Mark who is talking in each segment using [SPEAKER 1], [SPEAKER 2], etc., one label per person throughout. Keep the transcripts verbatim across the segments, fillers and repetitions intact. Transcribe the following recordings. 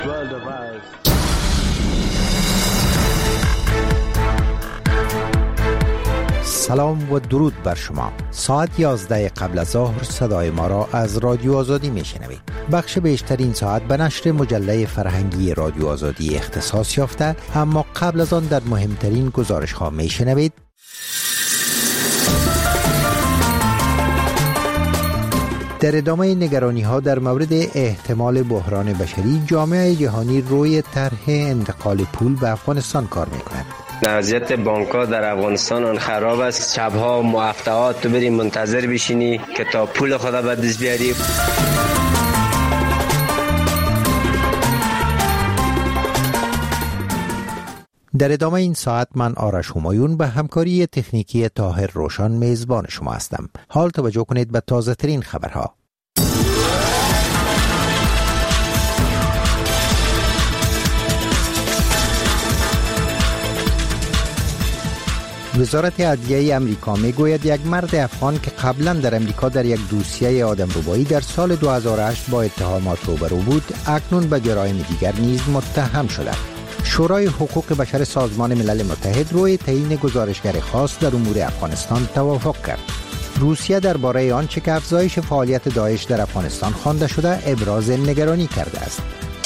[SPEAKER 1] سلام و درود بر شما. ساعت یازده قبل از ظهر صدای ما را از رادیو آزادی میشنوید. بخش بیشترین ساعت به نشر مجله فرهنگی رادیو آزادی اختصاص یافته، اما قبل از آن در مهمترین گزارش ها میشنوید. در ادامه نگرانی ها در مورد احتمال بحران بشری، جامعه جهانی روی طرح انتقال پول به افغانستان کار میکند.
[SPEAKER 2] وضعیت بانک‌ها در افغانستان آن خراب است. شب‌ها و هفته‌ها تو بری منتظر بشینی که تا پول خدا به دست بیاری.
[SPEAKER 1] در ادامه این ساعت من آرش همایون به همکاری تکنیکی طاهر روشن میزبان شما هستم. حال توجه کنید به تازه ترین خبرها. وزارت عدلیه امریکا میگوید یک مرد افغان که قبلا در امریکا در یک دوسیه آدمربایی در سال دو هزار و هشت با اتهامات روبرو بود، اکنون به جرایم دیگر نیز متهم شده. شورای حقوق بشر سازمان ملل متحد روی تعیین گزارشگر خاص در امور افغانستان توافق کرد. روسیه درباره آنچه که افزایش فعالیت داعش در افغانستان خوانده شده ابراز نگرانی کرده است.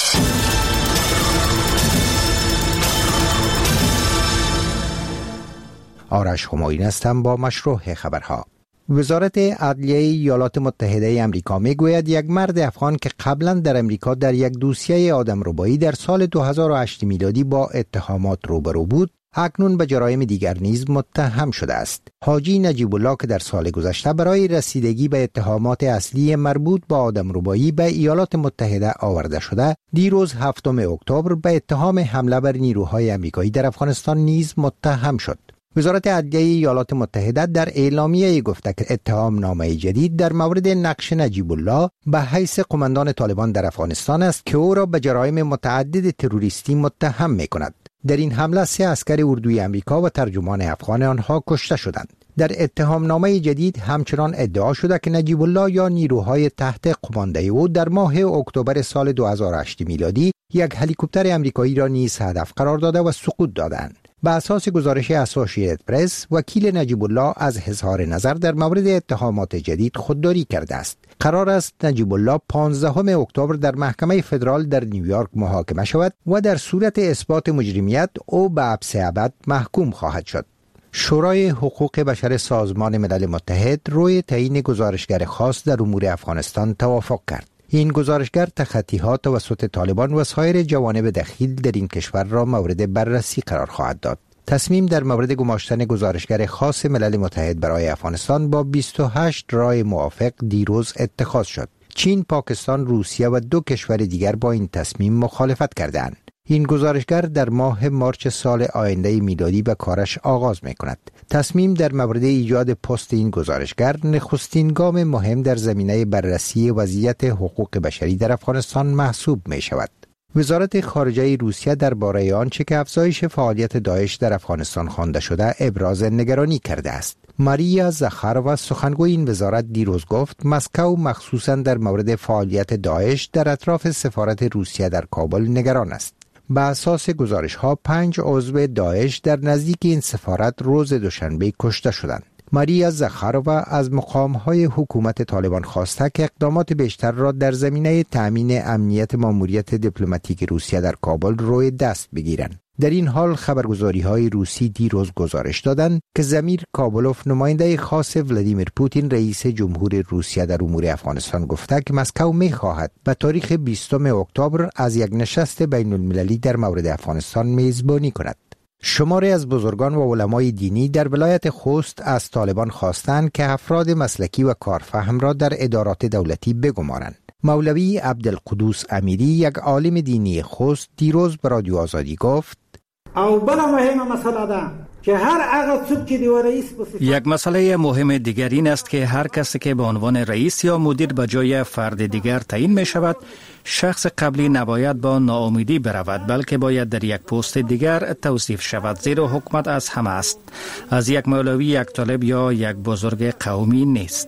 [SPEAKER 1] آرش همایون هستم با مشروع خبرها. وزارت عدلیه ایالات متحده آمریکا میگوید یک مرد افغان که قبلا در امریکا در یک دوسیه آدمربایی در سال دو هزار و هشت میلادی با اتهامات روبرو بود، اکنون به جرایم دیگر نیز متهم شده است. حاجی نجیب الله که در سال گذشته برای رسیدگی به اتهامات اصلی مربوط به آدمربایی به ایالات متحده آورده شده، دیروز هفتم اکتبر به اتهام حمله بر نیروهای آمریکایی در افغانستان نیز متهم شد. وزارت عدلیه ایالات متحده در اعلامیه گفته که اتهام نامه جدید در مورد نقش نجیب الله به حیث قماندان طالبان در افغانستان است که او را به جرایم متعدد تروریستی متهم می‌کند. در این حمله سه عسکر اردوی آمریکا و ترجمان افغان آنها کشته شدند. در اتهام نامه جدید همچنان ادعا شده که نجیب الله یا نیروهای تحت قمانده او در ماه اکتبر سال دو هزار و هشت میلادی یک هلیکوپتر آمریکایی را نیز هدف قرار داده و سقوط دادند. به اساس گزارش اسوسییتد پرس، وکیل نجیب الله از اظهار نظر در مورد اتهامات جدید خودداری کرده است. قرار است نجیب الله پانزدهم اکتبر در محکمه فدرال در نیویورک محاکمه شود و در صورت اثبات مجرمیت او به حبس ابد محکوم خواهد شد. شورای حقوق بشر سازمان ملل متحد روی تعیین گزارشگر خاص در امور افغانستان توافق کرد. این گزارشگر تخطی‌ها توسط طالبان و سایر جوانب دخیل در این کشور را مورد بررسی قرار خواهد داد. تصمیم در مورد گماشتن گزارشگر خاص ملل متحد برای افغانستان با بیست و هشت رای موافق دیروز اتخاذ شد. چین، پاکستان، روسیه و دو کشور دیگر با این تصمیم مخالفت کردند. این گزارشگر در ماه مارچ سال آینده میلادی به کارش آغاز می کند. تصمیم در مورد ایجاد پست این گزارشگر نخستین گام مهم در زمینه بررسی وضعیت حقوق بشری در افغانستان محسوب می شود. وزارت خارجه روسیه درباره آنچه که افزایش فعالیت داعش در افغانستان خوانده شده ابراز نگرانی کرده است. ماریا زخاروا سخنگوی این وزارت دیروز گفت مسکو مخصوصاً در مورد فعالیت داعش در اطراف سفارت روسیه در کابل نگران است. به اساس گزارش ها پنج عضو داعش در نزدیک این سفارت روز دوشنبه کشته شدند. ماریا زخاروا از مقام‌های حکومت طالبان خواسته که اقدامات بیشتر را در زمینه تأمین امنیت ماموریت دیپلماتیک روسیه در کابل روی دست بگیرند. در این حال خبرگزاری‌های روسی دیروز گزارش دادند که زمیر کابلوف، نماینده خاص ولادیمیر پوتین رئیس جمهور روسیه در امور افغانستان، گفته که مسکو می‌خواهد به تاریخ بیستم اکتبر از یک نشست بین‌المللی در مورد افغانستان میزبانی کند. شماری از بزرگان و علمای دینی در ولایت خوست از طالبان خواستند که افراد مسلکی و کارفهم را در ادارات دولتی بگمارند. مولوی عبدالقدوس امیری، یک عالم دینی خوست، دیروز به رادیو آزادی گفت:
[SPEAKER 3] او بلا مهمه مسئله ده که هر هغه څوک چې دی رئیس
[SPEAKER 4] یک مسئله مهم دیگر این است که هر کسی که به عنوان رئیس یا مدیر به جای فرد دیگر تعیین می شود، شخص قبلی نباید با ناامیدی برود، بلکه باید در یک پست دیگر توصیف شود، زیرا حکومت از همه است، از یک مولوی، یک طالب یا یک بزرگ قومی نیست.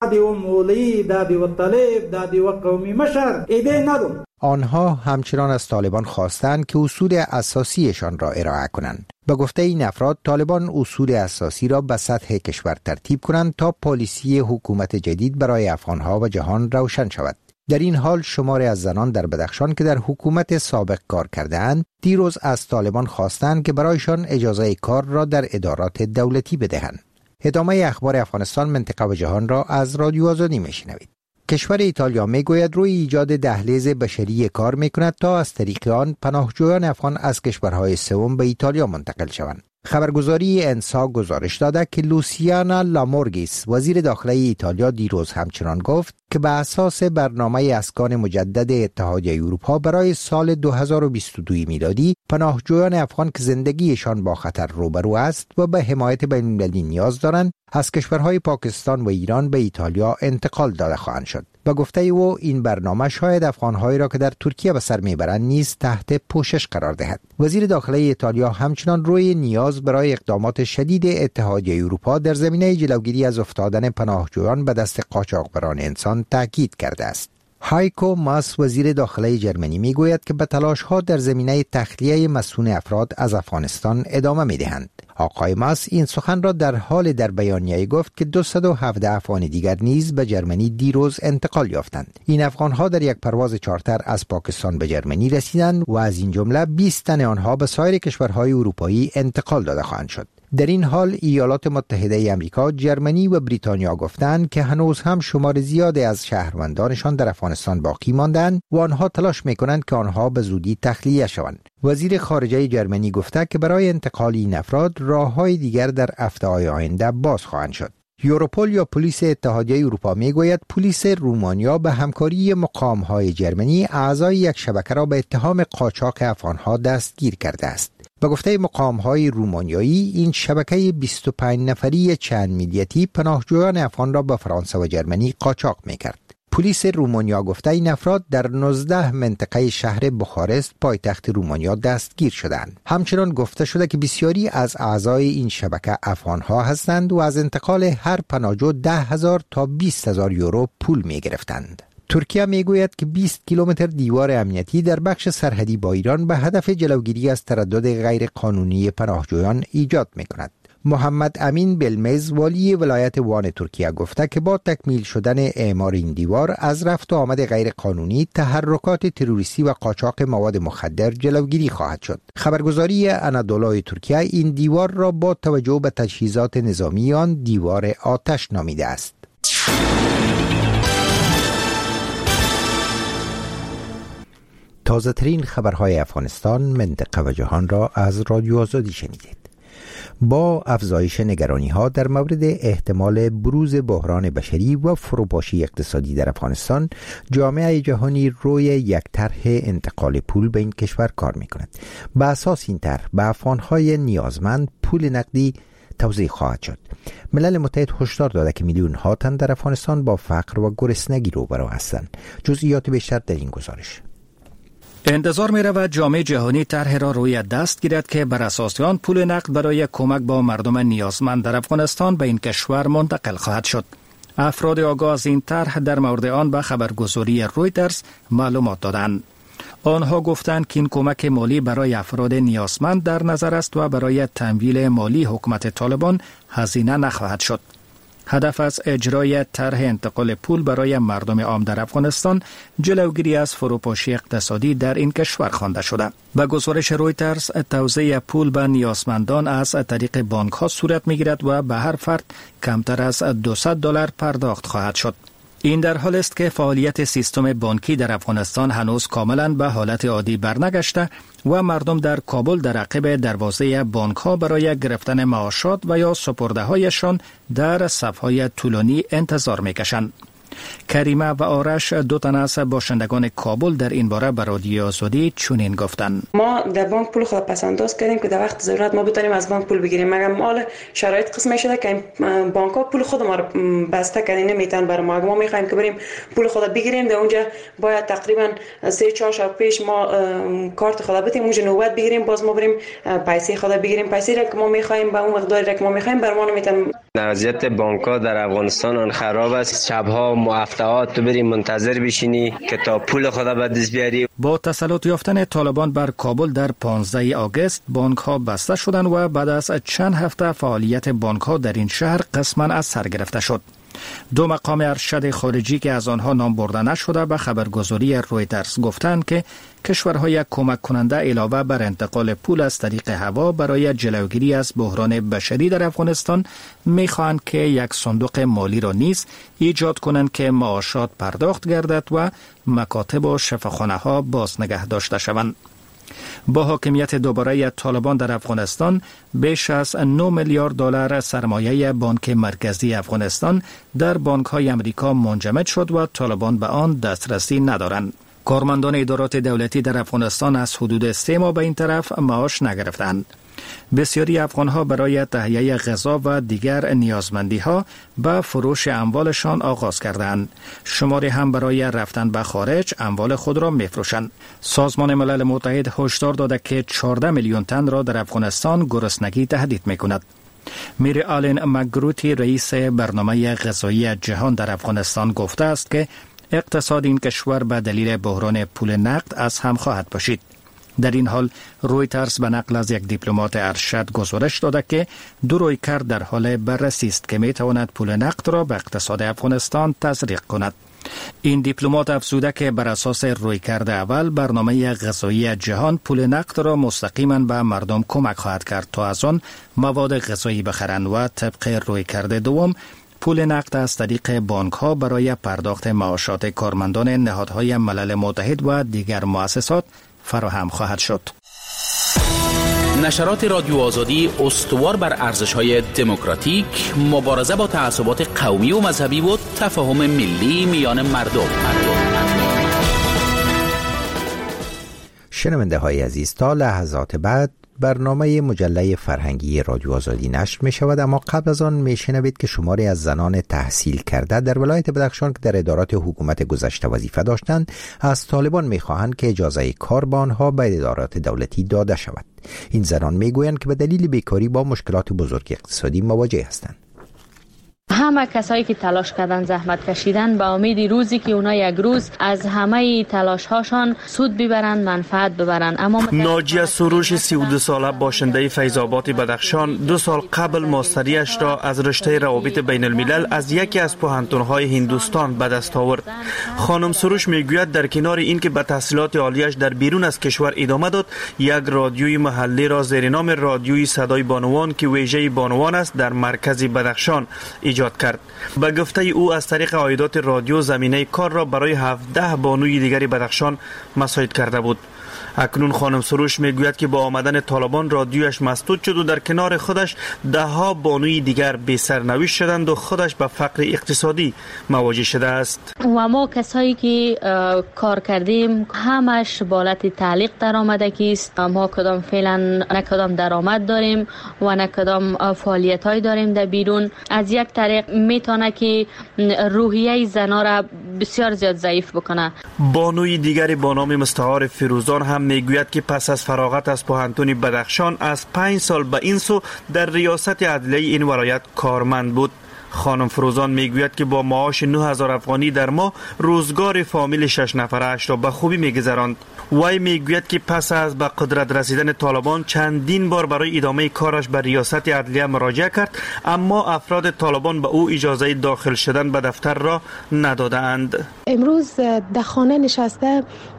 [SPEAKER 3] دادی و مولی، دادی و طالب، دادی و قومی مشر ایده ندارم.
[SPEAKER 1] آنها همچنان از طالبان خواستند که اصول اساسیشان را ارائه کنند. به گفته این افراد، طالبان اصول اساسی را به سطح کشور ترتیب کنند تا پالیسی حکومت جدید برای افغانها و جهان روشن شود. در این حال شماری از زنان در بدخشان که در حکومت سابق کار کرده‌اند، دیروز از طالبان خواستند که برایشان اجازه کار را در ادارات دولتی بدهند. ادامه اخبار افغانستان، منطقه و جهان را از رادیو آزادی میشنوید. کشور ایتالیا میگوید روی ایجاد دهلیز بشری کار میکند تا از طریق آن پناهجویان افغان از کشورهای سوم به ایتالیا منتقل شوند. خبرگزاری انسا گزارش داده که لوسیانا لامورگیس، وزیر داخلی ایتالیا، دیروز همچنان گفت که به اساس برنامه اسکان مجدد اتحادیه اروپا برای سال دو هزار و بیست و دو میلادی، پناهجویان افغان که زندگیشان با خطر روبرو است و به حمایت بین‌المللی نیاز دارند، از کشورهای پاکستان و ایران به ایتالیا انتقال داده خواهند شد. با گفته او، این برنامه شاید افغانهایی را که در ترکیه به سر میبرند نیز تحت پوشش قرار دهد. وزیر داخلی ایتالیا همچنان روی نیاز برای اقدامات شدید اتحادیه اروپا در زمینه جلوگیری از افتادن پناهجویان به دست قاچاقبران انسان تاکید کرده است. هایکو ماس، وزیر داخلی جرمنی، میگوید که به تلاش‌ها در زمینه تخلیه مسئول افراد از افغانستان ادامه می‌دهند. آقای ماس این سخن را در حال در بیانیه‌ای گفت که دویست و هفده افغان دیگر نیز به جرمنی دیروز انتقال یافتند. این افغان‌ها در یک پرواز چارتر از پاکستان به جرمنی رسیدند و از این جمله بیست تن آنها به سایر کشورهای اروپایی انتقال داده خواهند شد. در این حال ایالات متحده آمریکا، جرمنی و بریتانیا گفتند که هنوز هم شمار زیادی از شهروندانشان در افغانستان باقی ماندند و آنها تلاش می‌کنند که آنها به زودی تخلیه شوند. وزیر خارجه جرمنی گفته که برای انتقال این افراد راه‌های دیگر در هفته‌های آینده باز خواهند شد. یوروپول یا پلیس اتحادیه اروپا میگوید پلیس رومانیا به همکاری مقام‌های جرمنی اعضای یک شبکه را به اتهام قاچاق افغان‌ها دستگیر کرده است. به گفته مقام‌های رومانیایی، این شبکه بیست و پنج نفری چند میلیتی پناهجویان افغان را به فرانسه و جرمنی قاچاق می‌کرد. پلیس رومانیا گفته این افراد در نوزده منطقه شهر بخارست، پایتخت رومانیا، دستگیر شدند. همچنان گفته شده که بسیاری از اعضای این شبکه افغان‌ها هستند و از انتقال هر پناهجو ده هزار تا بیست هزار یورو پول می‌گرفتند. ترکیه میگوید که بیست کیلومتر دیوار امنیتی در بخش سرحدی با ایران به هدف جلوگیری از تردد غیر قانونی پناهجویان ایجاد می‌کند. محمد امین بلمز، والی ولایت وان ترکیه، گفته که با تکمیل شدن اعمار این دیوار از رفت و آمد غیر قانونی، تحرکات تروریستی و قاچاق مواد مخدر جلوگیری خواهد شد. خبرگزاری انادولوی ترکیه این دیوار را با توجه به تجهیزات نظامی آن دیوار آتش نامیده است. تازه ترین خبرهای افغانستان، منطقه و جهان را از رادیو آزادی شنیدید. با افزایش نگرانی‌ها در مورد احتمال بروز بحران بشری و فروپاشی اقتصادی در افغانستان، جامعه جهانی روی یک طرح انتقال پول به این کشور کار می‌کند. به اساس این طرح به افغان‌های نیازمند پول نقدی توزیع خواهد شد. ملل متحد هشدار داده که میلیون‌ها تن در افغانستان با فقر و گرسنگی روبرو هستند. جزئیات بیشتر در این گزارش.
[SPEAKER 4] انتظار می رود جامعه جهانی طرح را روی دست گیرد که بر اساس آن پول نقد برای کمک با مردم نیازمند در افغانستان به این کشور منتقل خواهد شد. افراد آگاه از این طرح در مورد آن به خبرگزاری رویترز معلومات دادند. آنها گفتند که این کمک مالی برای افراد نیازمند در نظر است و برای تمویل مالی حکومت طالبان هزینه نخواهد شد. هدف از اجرای طرح انتقال پول برای مردم عام در افغانستان جلوگیری از فروپاشی اقتصادی در این کشور خوانده شده. به گزارش رویترز، توزیع پول به نیازمندان از طریق بانک ها صورت می گیرد و به هر فرد کمتر از دویست دلار پرداخت خواهد شد. این در حال است که فعالیت سیستم بانکی در افغانستان هنوز کاملا به حالت عادی برنگشته و مردم در کابل در عقب دروازه بانک ها برای گرفتن معاشات و یا سپرده هایشان در صف‌های طولانی انتظار می‌کشند. کریمه و آرش دو تن از باشندگان کابل در این باره به رادیو آزادی چنین گفتند:
[SPEAKER 5] ما در بانک پول خود پسنداز کردیم که در وقت ضرورت ما بتونیم از بانک پول بگیریم، مگر مال شرایط قسمه شده که بانک ها پول خود ما رو بسته کردن نمیتن برای ما. اگه ما میخوایم که بریم پول خود بگیریم در اونجا باید تقریبا سه چهار شب پیش ما کارت خود بدیم، اونجا نوبت بگیریم، باز ما بریم پیسه خود بگیریم. پیسه را که ما میخوایم به اون مقداری را که ما میخوایم بر ما نمیتن.
[SPEAKER 2] وضعیت بانک ها در افغانستان آن خراب است. شبها هفته‌ها تو بریم منتظر بشینی که تا پول خود به دست بیاری.
[SPEAKER 4] با تسلط یافتن طالبان بر کابل در پانزده آگوست بانک ها بسته شدند و بعد از چند هفته فعالیت بانک ها در این شهر قسما از سر گرفته شد. دو مقام ارشد خارجی که از آنها نام برده نشده به خبرگزاری رویترز گفتند که کشورهای کمک کننده علاوه بر انتقال پول از طریق هوا برای جلوگیری از بحران بشری در افغانستان می‌خواهند که یک صندوق مالی را نیز ایجاد کنند که معاشات پرداخت گردد و مکاتب و شفاخانه‌ها باز نگه داشته شوند. با حاکمیت دوباره طالبان در افغانستان بیش از نه میلیارد دلار سرمایه بانک مرکزی افغانستان در بانک‌های امریکا منجمد شد و طالبان به آن دسترسی ندارند. کارمندان ادارات دولتی در افغانستان از حدود سه ماه به این طرف معاش نگرفتند. بسیاری افغان‌ها برای تهیه غذا و دیگر نیازمندی‌ها به فروش اموالشان آغاز کردند. شماری هم برای رفتن به خارج اموال خود را می‌فروشند. سازمان ملل متحد هشدار داده که چهارده میلیون تن را در افغانستان گرسنگی تهدید می‌کند. میری آلن مگروتی رئیس برنامه غذایی جهان در افغانستان گفته است که اقتصاد این کشور به دلیل بحران پول نقد از هم خواهد پاشید. در این حال رویترز به نقل از یک دیپلمات ارشد گزارش داده که دو رویکرد در حال بررسی است که می تواند پول نقد را به اقتصاد افغانستان تزریق کند. این دیپلمات افزوده که بر اساس رویکرد اول برنامه غذایی جهان پول نقد را مستقیما به مردم کمک خواهد کرد تا از آن مواد غذایی بخرند و طبق رویکرد دوم پول نقد از طریق بانک ها برای پرداخت معاشات کارمندان نهادهای ملل متحد و دیگر مؤسسات فراهم خواهد شد.
[SPEAKER 6] نشرات رادیو آزادی استوار بر ارزش‌های دموکراتیک، مبارزه با تعصبات قومی و مذهبی و تفاهم ملی میان مردم.
[SPEAKER 1] شنونده های عزیز، تا لحظات بعد برنامه مجله فرهنگی رادیو آزادی نشر می شود، اما قبل از آن می شنوید که شماری از زنان تحصیل کرده در ولایت بدخشان که در ادارات حکومت گذشته وظیفه داشتند از طالبان می خواهند که اجازه کار با آنها به ادارات دولتی داده شود. این زنان می گویند که به دلیل بیکاری با مشکلات بزرگ اقتصادی مواجه هستند.
[SPEAKER 7] همه کسایی که تلاش کردن، زحمت کشیدن، با امید روزی که اونا یک روز از همه تلاش هاشان سود ببرن، منفعت ببرن. اما
[SPEAKER 8] ناجیه سروش سی و دو ساله باشنده فیض‌آباد بدخشان دو سال قبل ماستریش را از رشته روابط بین الملل از یکی از پوهنتون‌های هندوستان به دست آورد. خانم سروش میگوید در کنار اینکه به تحصیلات عالیش در بیرون از کشور ادامه داد، یک رادیوی محلی را زیر نام رادیوی صدای بانوان که ویژه بانوان است در مرکز بدخشان ایجاد کرد. به گفته او از طریق عایدات رادیو زمینه کار را برای هفده بانوی دیگری بدخشان مساعد کرده بود. اکنون خانم سروش میگوید که با آمدن طالبان رادیویش مسدود شد و در کنار خودش ده ها بانوی دیگر بی سرنوشت شدند و خودش به فقر اقتصادی مواجه شده است.
[SPEAKER 7] و ما کسایی که کار کردیم همش بالت تعلیق در آمده کیست. ما کدام فعلا نه کدام درآمد داریم و نه کدام فعالیت های داریم در بیرون. از یک طریق میتونه که روحیه زنا را بسیار زیاد ضعیف بکنه.
[SPEAKER 8] بانوی دیگری با نام مستعار فیروزان هم میگوید که پس از فراغت از پوهنتون بدخشان از پنج سال به این سو در ریاست عدلیه این ولایت کارمند بود. خانم فروزان میگوید که با معاش نه هزار افغانی در ماه روزگار فامیل شش نفره اش را به خوبی میگذراند. وی میگوید که پس از به قدرت رسیدن طالبان چندین بار برای ادامه کارش به ریاست عدلیه مراجعه کرد، اما افراد طالبان به او اجازه داخل شدن به دفتر را ندادند.
[SPEAKER 9] امروز در خانه نشسته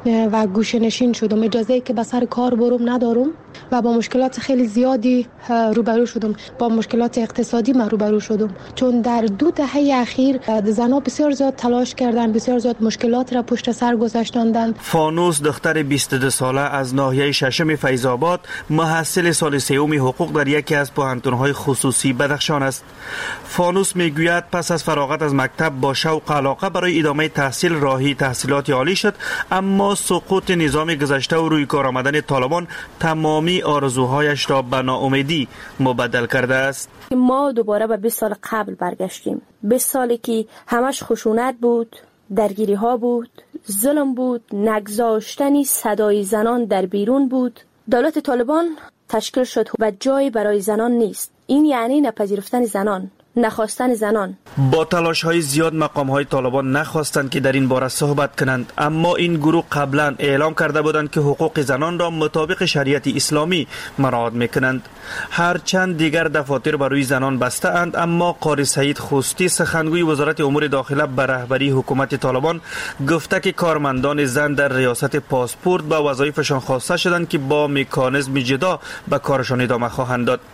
[SPEAKER 9] و گوشه‌نشین شدم. اجازه که به سر کار بروم ندارم و با مشکلات خیلی زیادی روبرو شدم. با مشکلات اقتصادی من روبرو شدم، چون در دو دهه اخیر زنها بسیار زیاد تلاش کردن، بسیار زیاد مشکلات را پشت سر گذاشتند.
[SPEAKER 8] فانوس دختر بیست و دو ساله از ناحیه ششم فیض‌آباد محصل سال سوم حقوق در یکی از پوهنتون‌های خصوصی بدخشان است. فانوس میگوید پس از فراغت از مکتب با شوق و علاقه برای ادامه تحصیل راهی تحصیلات عالی شد، اما سقوط نظام گذشته و روی کار آمدن طالبان تمامی آرزوهایش را به ناامیدی مبدل کرده است.
[SPEAKER 10] ما دوباره به بیست سال قبل برگشتیم. بیست سالی که همش خشونت بود، درگیری ها بود، ظلم بود، نگذاشتنی صدای زنان در بیرون بود. دولت طالبان تشکیل شد و جایی برای زنان نیست. این یعنی نپذیرفتن زنان، نخواستن زنان.
[SPEAKER 8] با تلاش های زیاد مقام های طالبان نخواستند که در این باره صحبت کنند، اما این گروه قبلا اعلام کرده بودند که حقوق زنان را مطابق شریعت اسلامی مراعات میکنند. هرچند دیگر دفاتر برای زنان بسته اند، اما قاری سعید خوستی سخنگوی وزارت امور داخله به رهبری حکومت طالبان گفته که کارمندان زن در ریاست پاسپورت به وظایفشان خواسته شدند که با مکانیزم جدا به کارشان ادامه خواهند داد.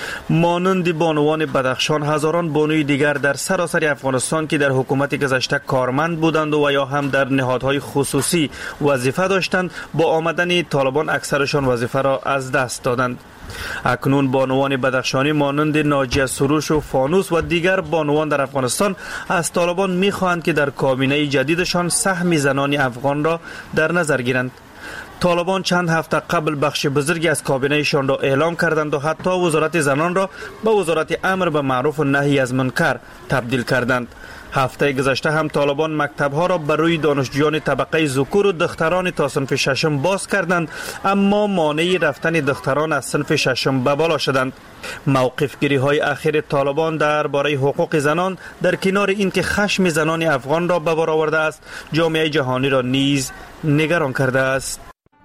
[SPEAKER 8] مانند بانوان بدخشان، هزاران بانوی دیگر در سراسر افغانستان که در حکومت گذشته کارمند بودند و یا هم در نهادهای خصوصی وظیفه داشتند، با آمدن طالبان اکثرشان وظیفه را از دست دادند. اکنون بانوان بدخشانی مانند ناجیه سروش و فانوس و دیگر بانوان در افغانستان از طالبان می‌خواهند که در کابینه جدیدشان سهم زنان افغان را در نظر گیرند. طالبان چند هفته قبل بخش بزرگی از کابینه‌شان را اعلام کردند و حتی وزارت زنان را به وزارت امر به معروف و نهی از منکر تبدیل کردند. هفته گذشته هم طالبان مکتب‌ها را برای دانشجویان طبقه ذکور و دختران تا صنف ششم باز کردند، اما مانع رفتن دختران از صنف ششم به بالا شدند. موقف‌گیری‌های اخیر طالبان درباره حقوق زنان در کنار اینکه خشم زنان افغان را به بار آورده است، جامعه جهانی را نیز نگران کرده است.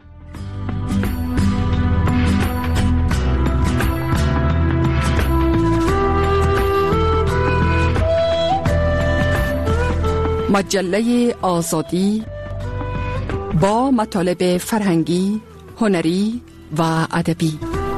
[SPEAKER 11] مجله آزادی با مطالب فرهنگی، هنری و ادبی.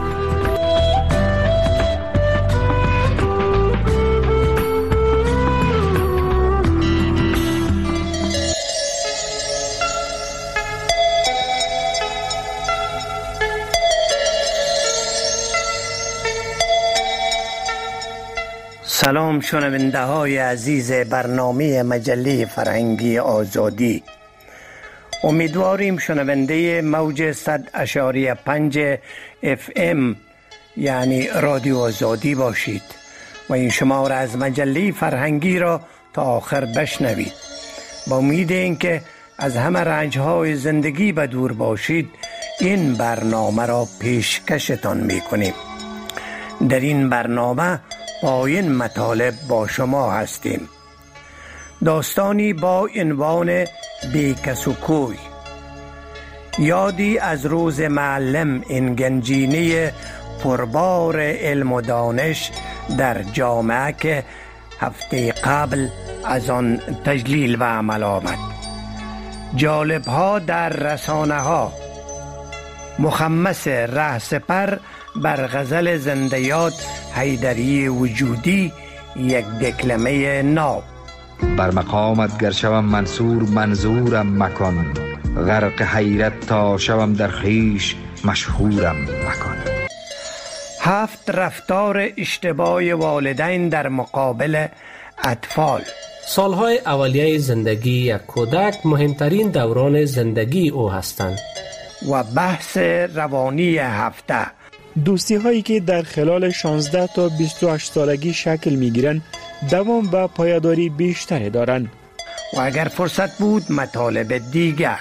[SPEAKER 12] سلام شنونده های عزیز برنامه مجله فرهنگی آزادی. امیدواریم شنونده موج صد اشاریه پنج اف ام یعنی رادیو آزادی باشید و این شمار از مجله فرهنگی را تا آخر بشنوید. با امید اینکه از همه رنج‌های زندگی به دور باشید، این برنامه را پیشکشتان می‌کنیم. در این برنامه با این مطالب با شما هستیم. داستانی با عنوان بیکس و کوی، یادی از روز معلم، این گنجینه پربار علم و دانش در جامعه که هفته قبل از آن تجلیل و عمل آمد. جالب ها در رسانه ها، مخمس رهسپر بر غزل زنده یاد حیدری وجودی، یک دکلمه ناب.
[SPEAKER 13] بر مقامت گر شوم منصور منظورم مکن، غرق حیرت تا شوم در خویش مشهورم مکن.
[SPEAKER 12] هفت رفتار اشتباه والدین در مقابل اطفال.
[SPEAKER 14] سالهای اولیه زندگی یک کودک مهمترین دوران زندگی او هستند.
[SPEAKER 12] و بحث روانی هفته،
[SPEAKER 15] دوستی هایی که در خلال شانزده تا بیست و هشت سالگی شکل می گیرند دوام و پایداری بیشتری دارند.
[SPEAKER 12] و اگر فرصت بود مطالب دیگر.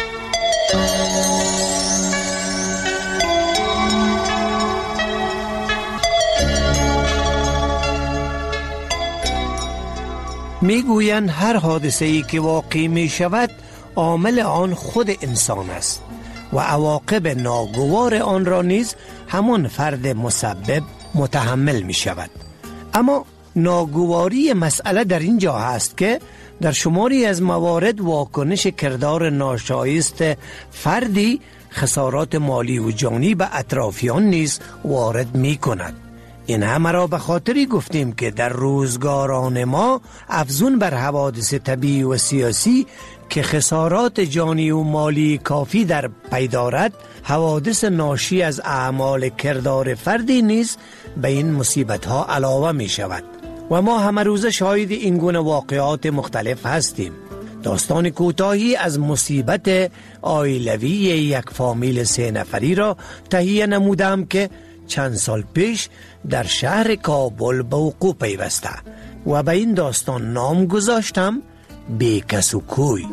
[SPEAKER 12] میگویند هر حادثه‌ای که واقع می شود عامل آن خود انسان است و عواقب ناگوار آن را نیز همون فرد مسبب متحمل می شود. اما ناگواری مسئله در اینجا هست که در شماری از موارد واکنش کردار ناشایست فردی خسارات مالی و جانی به اطرافیان نیز وارد می کند. این همه را به خاطری گفتیم که در روزگاران ما افزون بر حوادث طبیعی و سیاسی که خسارات جانی و مالی کافی در پی دارد، حوادث ناشی از اعمال کردار فردی نیز به این مصیبت ها علاوه می شود و ما همه روز شاهد این گونه واقعات مختلف هستیم. داستان کوتاهی از مصیبت عائلوی یک فامیل سه نفری را تهیه نمودم که چند سال پیش در شهر کابل به وقوع پیوسته و به این داستان نام گذاشتم بیکس و کوی.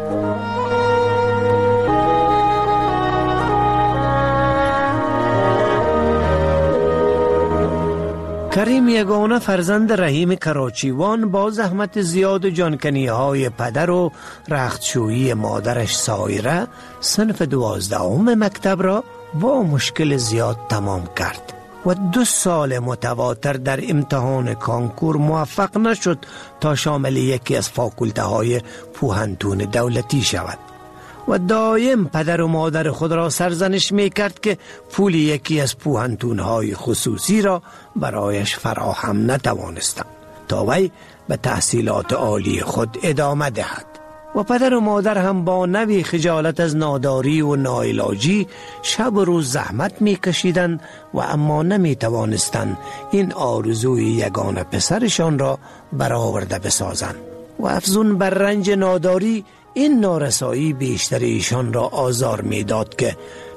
[SPEAKER 12] کریم یگانه فرزند رحیم کراچیوان با زحمت زیاد و جانکنی های پدر و رختشویی مادرش سایره صنف دوازدهم مکتب را با مشکل زیاد تمام کرد و دو سال متواتر در امتحان کانکور موفق نشد تا شامل یکی از فاکولته های پوهنتون دولتی شود و دایم پدر و مادر خود را سرزنش می کرد که پول یکی از پوهنتون های خصوصی را برایش فراهم نتوانستند تا وی به تحصیلات عالی خود ادامه دهد و پدر و مادر هم با نوی خجالت از ناداری و ناعلاجی شب و روز زحمت می کشیدند و اما نمی توانستند این آرزوی یگانه پسرشان را برآورده بسازند و افزون بر رنج ناداری این نارسایی بیشتر ایشان را آزار می داد که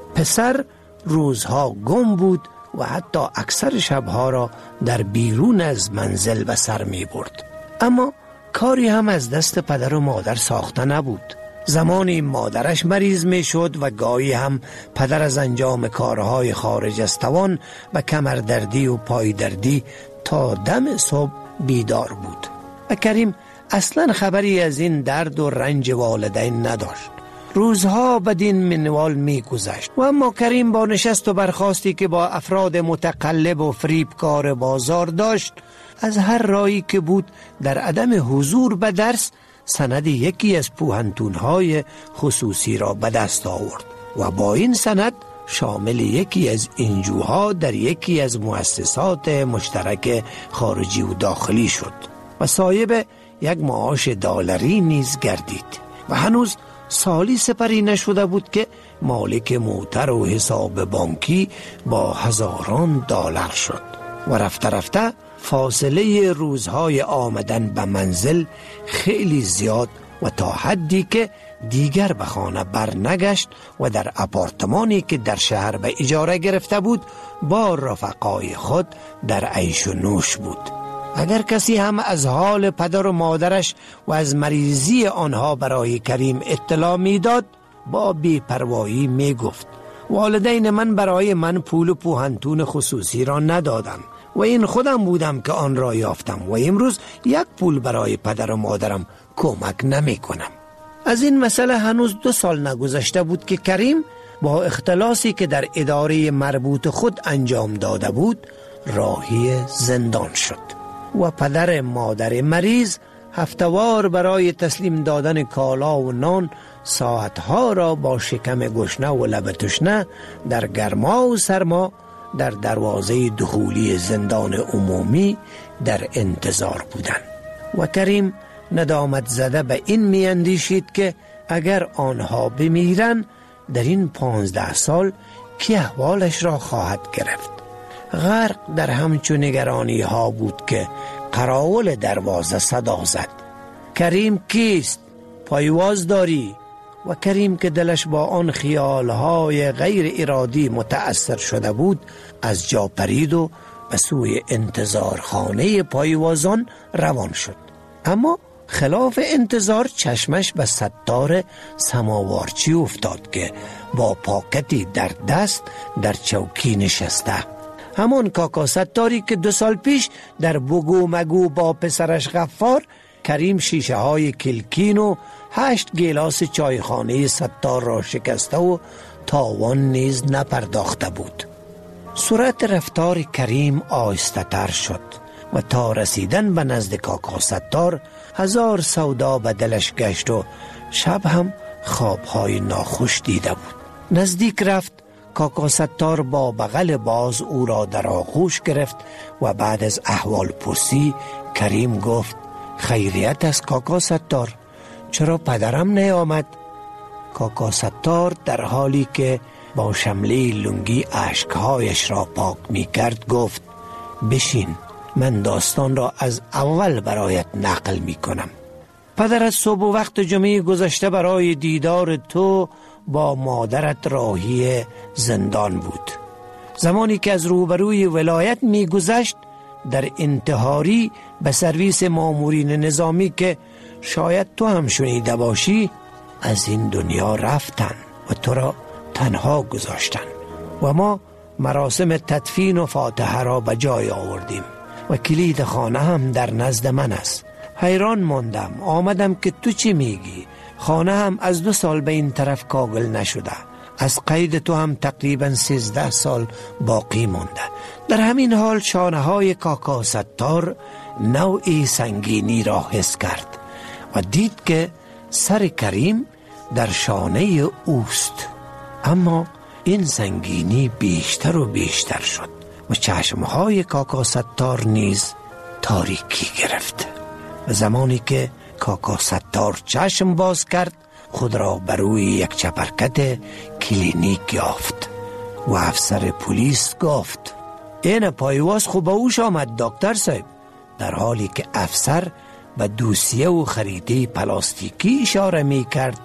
[SPEAKER 12] پسر روزها گم بود و حتی اکثر شبها را در بیرون از منزل به سر می برد. اما کاری هم از دست پدر و مادر ساخته نبود. زمانی مادرش مریض می شد و گاهی هم پدر از انجام کارهای خارج از توان و کمردردی و پای دردی تا دم صبح بیدار بود و کریم اصلا خبری از این درد و رنج والدین نداشت. روزها بدین منوال می گذشت و اما کریم با نشست و برخاستی که با افراد متقلب و فریبکار بازار داشت، از هر راهی که بود در عدم حضور به درس سند یکی از پوهنتون‌های خصوصی را به دست آورد و با این سند شامل یکی از انجوها در یکی از مؤسسات مشترک خارجی و داخلی شد و صاحب یک معاش دلاری نیز گردید و هنوز سالی سپری نشده بود که مالک موتر و حساب بانکی با هزاران دلار شد و رفته رفته فاصله روزهای آمدن به منزل خیلی زیاد و تا حدی که دیگر به خانه برنگشت و در آپارتمانی که در شهر به اجاره گرفته بود با رفقای خود در عیش و نوش بود. اگر کسی هم از حال پدر و مادرش و از مریضی آنها برای کریم اطلاع میداد، با بی‌پروایی می گفت والدین من برای من پول پوهنتون خصوصی را ندادم و این خودم بودم که آن را یافتم و امروز یک پول برای پدر و مادرم کمک نمی کنم. از این مسئله هنوز دو سال نگذشته بود که کریم با اختلاسی که در اداره مربوط خود انجام داده بود راهی زندان شد و پدر مادر مریض هفتوار برای تسلیم دادن کالا و نان ساعتها را با شکم گشنه و لب تشنه در گرما و سرما در دروازه دخولی زندان عمومی در انتظار بودند و کریم ندامت زده به این می اندیشید که اگر آنها بمیرن در این پانزده سال کی احوالش را خواهد گرفت. غرق در همچون نگرانی ها بود که قراول دروازه صدا زد: کریم کیست؟ پایواز داری؟ و کریم که دلش با آن خیالهای غیر ارادی متأثر شده بود از جا پرید و به سوی انتظار خانه پایوازان روان شد. اما خلاف انتظار چشمش به ستار سماوارچی افتاد که با پاکتی در دست در چوکی نشسته، همان کاکا ستاری که دو سال پیش در بگو مگو با پسرش غفار کریم شیشه های کلکین و هشت گیلاس چایخانه ستار را شکسته و تاوان نیز نپرداخته بود. سرعت رفتار کریم آهسته تر شد و تا رسیدن به نزد کاکا ستار هزار سودا به دلش گشت و شب هم خوابهای ناخوش دیده بود. نزدیک رفت. کاکا ستار با بغل باز او را در آغوش گرفت و بعد از احوال پرسی کریم گفت خیریت است کاکا ستار، چرا پدرم نیامد؟ کاکا ستار در حالی که با شمله لنگی اشکهایش را پاک می کرد گفت بشین، من داستان را از اول برایت نقل می کنم. پدرت صبح و وقت جمعه گذشته برای دیدار تو با مادرت راهی زندان بود. زمانی که از روبروی ولایت می گذشت در انتحاری به سرویس مامورین نظامی که شاید تو هم شنیده باشی از این دنیا رفتن و تو را تنها گذاشتن و ما مراسم تدفین و فاتحه را به جای آوردیم و کلید خانه هم در نزد من است. حیران ماندم، آمدم که تو چی میگی؟ خانه هم از دو سال به این طرف کاغل نشده، از قید تو هم تقریبا سیزده سال باقی مونده. در همین حال شانه های کاکا ستار نوعی سنگینی را حس کرد و دید که سر کریم در شانه اوست، اما این سنگینی بیشتر و بیشتر شد و چشمهای کاکا ستار نیز تاریکی گرفت. و زمانی که کاکا ستار چشم باز کرد خود را بر روی یک چپرکت کلینیک یافت و افسر پلیس گفت این پایواز خوب اوش آمد دکتر صاحب، در حالی که افسر به دوسیه و خریده پلاستیکی اشاره می کرد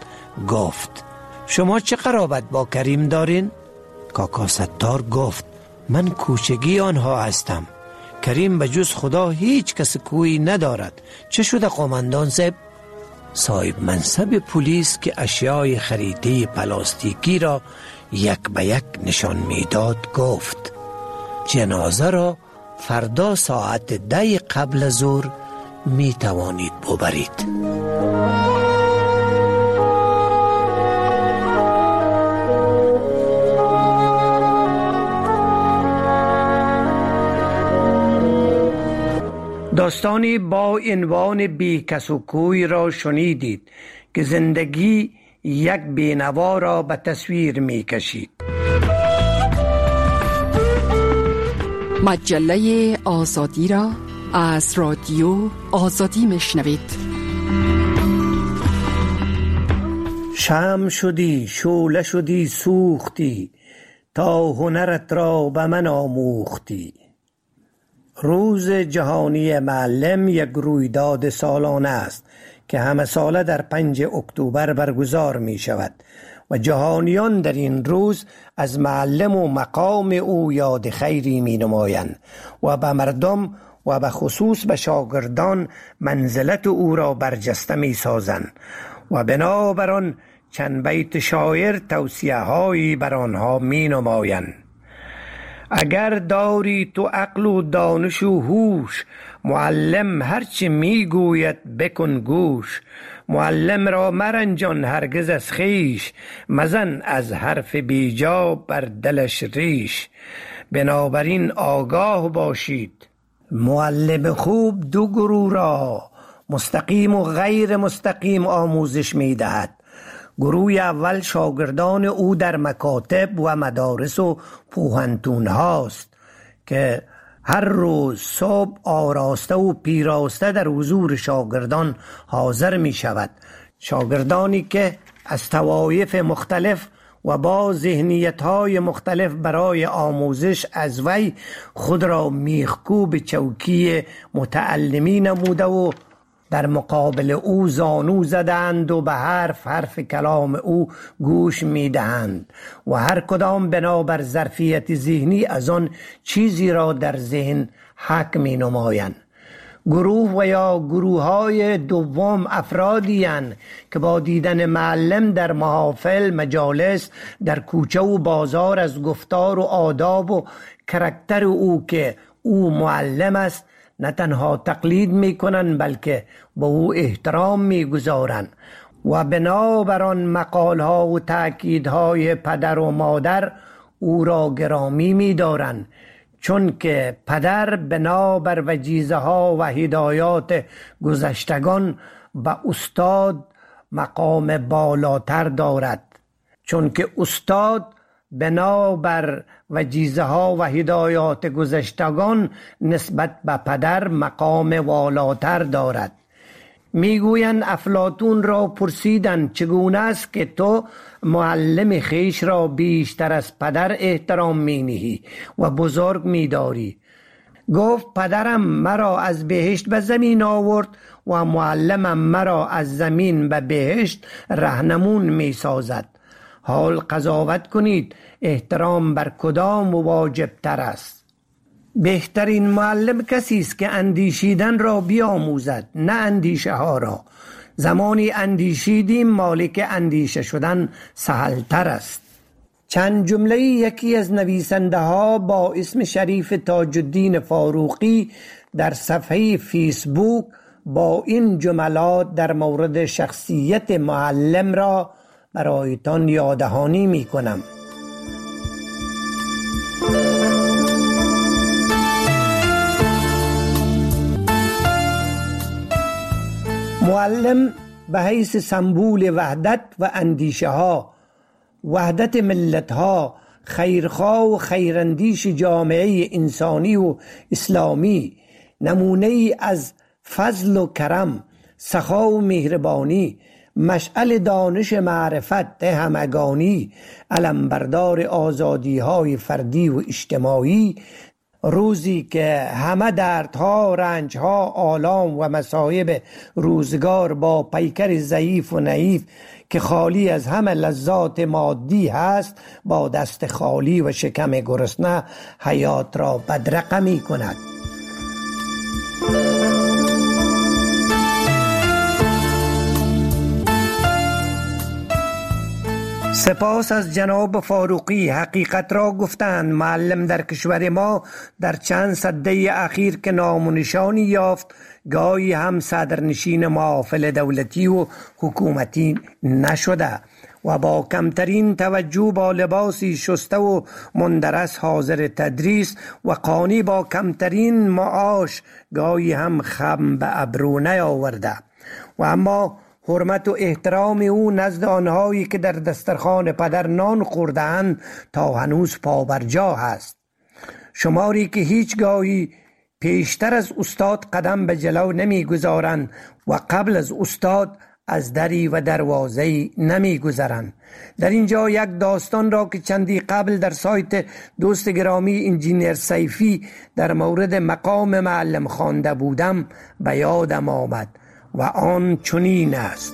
[SPEAKER 12] گفت شما چه قرابت با کریم دارین؟ کاکا ستار گفت من کوچگی آنها هستم، کریم به جز خدا هیچ کس کویی ندارد. چه شده قومندان صاحب؟ صاحب منصب پلیس که اشیای خریده پلاستیکی را یک به یک نشان میداد گفت جنازه را فردا ساعت ده قبل ظهر می توانید ببرید. داستانی با عنوان بی کس و کوی را شنیدید که زندگی یک بینوا را به تصویر می کشید.
[SPEAKER 11] مجله آزادی را از رادیو آزادی میشنوید.
[SPEAKER 12] شمع شدی، شعله شدی، سوختی تا هنرت را به من آموختی. روز جهانی معلم یک رویداد سالانه است که همه ساله در پنج اکتبر برگزار می شود و جهانیان در این روز از معلم و مقام او یاد خیری می نمایند و به مردم و به خصوص به شاگردان منزلت او را برجسته می سازند و بنابراین چند بیت شاعر توصیه هایی بر آنها می نمایند. اگر داری تو عقل و دانش و هوش، معلم هرچی میگوید بکن گوش. معلم را مرنجان هرگز از خیش، مزن از حرف بیجا بر دلش ریش. بنابراین آگاه باشید، معلم خوب دو گروه را مستقیم و غیر مستقیم آموزش میدهد. گروه اول شاگردان او در مکاتب و مدارس و پوهنتون هاست که هر روز صبح آراسته و پیراسته در حضور شاگردان حاضر می شود. شاگردانی که از طوایف مختلف و با ذهنیت‌های مختلف برای آموزش از وی خود را میخکوب چوکی متعلمی نموده و در مقابل او زانو زدند و به حرف حرف کلام او گوش میدهند و هر کدام بنابر ظرفیت ذهنی از آن چیزی را در ذهن حک می نمایند. گروه و یا گروه های دوم افرادی هستند که با دیدن معلم در محافل، مجالس، در کوچه و بازار از گفتار و آداب و کرکتر او که او معلم است نه تنها تقلید می کنند بلکه به او احترام می گذارند و بنابراین مقال ها و تأکید های پدر و مادر او را گرامی می دارند، چون که پدر بنابر وجیزه ها و هدایات گذشتگان و استاد مقام بالاتر دارد، چون که استاد بنابر وجیزه ها و هدایات گذشتگان نسبت به پدر مقام والاتر دارد. میگویند افلاطون را پرسیدند چگونه است که تو معلم خیش را بیشتر از پدر احترام مینهی و بزرگ میداری؟ گفت پدرم مرا از بهشت به زمین آورد و معلمم مرا از زمین به بهشت رهنمون می سازد. حال قضاوت کنید احترام بر کدام واجب تر است؟ بهترین معلم کسی است که اندیشیدن را بیاموزد، نه اندیشه ها را. زمانی اندیشیدیم مالک اندیشه شدن سهل تر است. چند جمله یکی از نویسنده ها با اسم شریف تاج الدین فاروقی در صفحه فیسبوک با این جملات در مورد شخصیت معلم را برایتان یاددهانی می کنم. معلم به حیث سمبول وحدت و اندیشه ها، وحدت ملت ها، خیرخواه و خیراندیش جامعه انسانی و اسلامی، نمونه از فضل و کرم، سخا و مهربانی، مشعل دانش معرفت همگانی، علمبردار آزادی های فردی و اجتماعی، روزی که همه دردها، رنجها، آلام و مصائب روزگار با پیکر ضعیف و نحیف که خالی از همه لذات مادی هست با دست خالی و شکم گرسنه حیات را بدرقه می کند. سپاس از جناب فاروقی. حقیقت را گفتند. معلم در کشور ما در چند سده اخیر که نام و نشانی یافت، گاهی هم صدرنشین محافل دولتی و حکومتی نشده و با کمترین توجه با لباسی شسته و مندرس حاضر تدریس و قانی با کمترین معاش گاهی هم خم به ابرو نیاورده و اما حرمت و احترام او نزد آنهایی که در دسترخوان پدر نان خورده‌اند تا هنوز پابرجا است. شماری که هیچگاهی پیشتر از استاد قدم به جلو نمیگذارند و قبل از استاد از دری و دروازه‌ای نمیگذرند. در اینجا یک داستان را که چندی قبل در سایت دوست گرامی انجینیر سیفی در مورد مقام معلم خوانده بودم به یادم آمد و آن چنین است.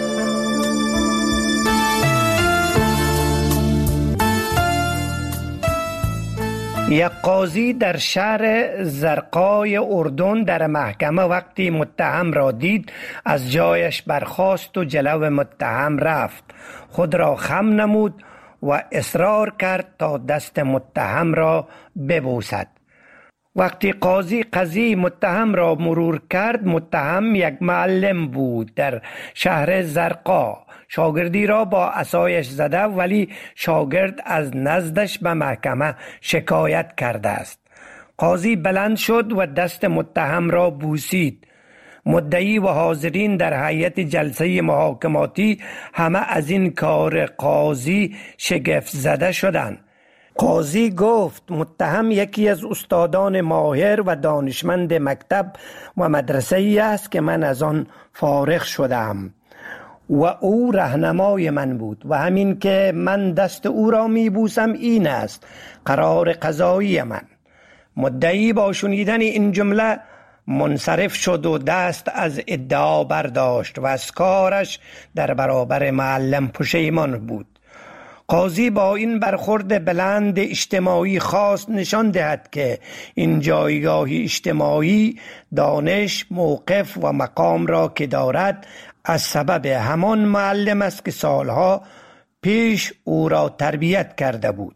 [SPEAKER 12] یک قاضی در شهر زرقای اردن در محکمه وقتی متهم را دید از جایش برخاست و جلو متهم رفت. خود را خم نمود و اصرار کرد تا دست متهم را ببوسد. وقتی قاضی قضیه متهم را مرور کرد، متهم یک معلم بود در شهر زرقا. شاگردی را با عصایش زده ولی شاگرد از نزدش به محکمه شکایت کرده است. قاضی بلند شد و دست متهم را بوسید. مدعی و حاضرین در هیئت جلسه محاکماتی همه از این کار قاضی شگفت زده شدند. قاضی گفت متهم یکی از استادان ماهر و دانشمند مکتب و مدرسه ای است که من از آن فارغ شدم و او راهنمای من بود و همین که من دست او را می بوسم این است قرار قضایی من. مدعی با شنیدن این جمله منصرف شد و دست از ادعا برداشت و از کارش در برابر معلم پشیمان بود. قاضی با این برخورد بلند اجتماعی خواست نشان دهد که این جایگاه اجتماعی دانش، موقف و مقام را که دارد از سبب همان معلم است که سالها پیش او را تربیت کرده بود.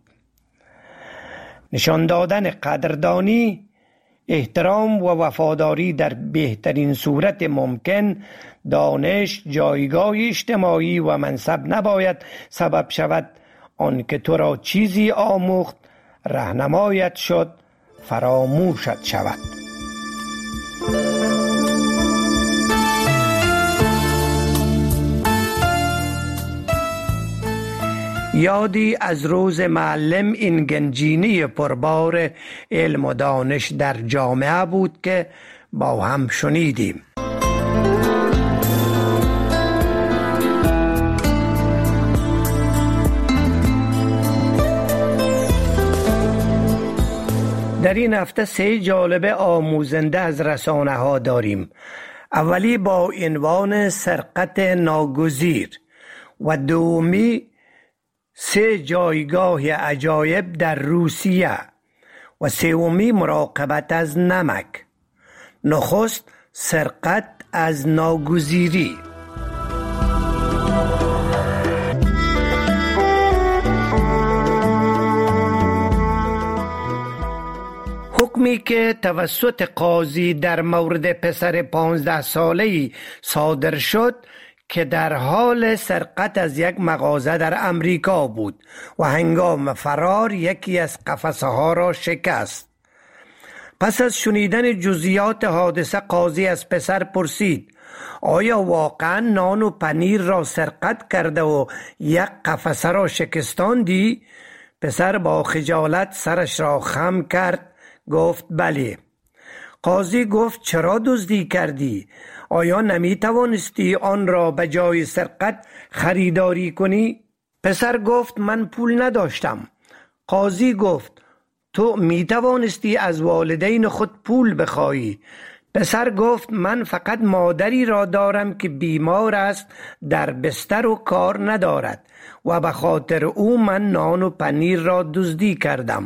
[SPEAKER 12] نشان دادن قدردانی، احترام و وفاداری در بهترین صورت ممکن. دانش، جایگاه اجتماعی و منصب نباید سبب شود آن که تو را چیزی آموخت، راهنمایت شد فراموشت شود. یادی از روز معلم این گنجینی پربار علم و دانش در جامعه بود که با هم شنیدیم. در این هفته سه جالبه آموزنده از رسانه ها داریم. اولی با عنوان سرقت ناگزیر و دومی سه جایگاه عجایب در روسیه و سومی مراقبت از نمک. نخست سرقت از ناگزیری. حکمی که توسط قاضی در مورد پسر پانزده ساله‌ای صادر شد که در حال سرقت از یک مغازه در امریکا بود و هنگام فرار یکی از قفسه ها را شکست. پس از شنیدن جزئیات حادثه قاضی از پسر پرسید آیا واقعا نان و پنیر را سرقت کرده و یک قفسه را شکستاندی؟ پسر با خجالت سرش را خم کرد، گفت بله. قاضی گفت چرا دزدی کردی؟ آیا نمی توانستی آن را به جای سرقت خریداری کنی؟ پسر گفت من پول نداشتم. قاضی گفت تو می توانستی از والدین خود پول بخواهی. پسر گفت من فقط مادری را دارم که بیمار است، در بستر و کار ندارد و به خاطر او من نان و پنیر را دزدی کردم.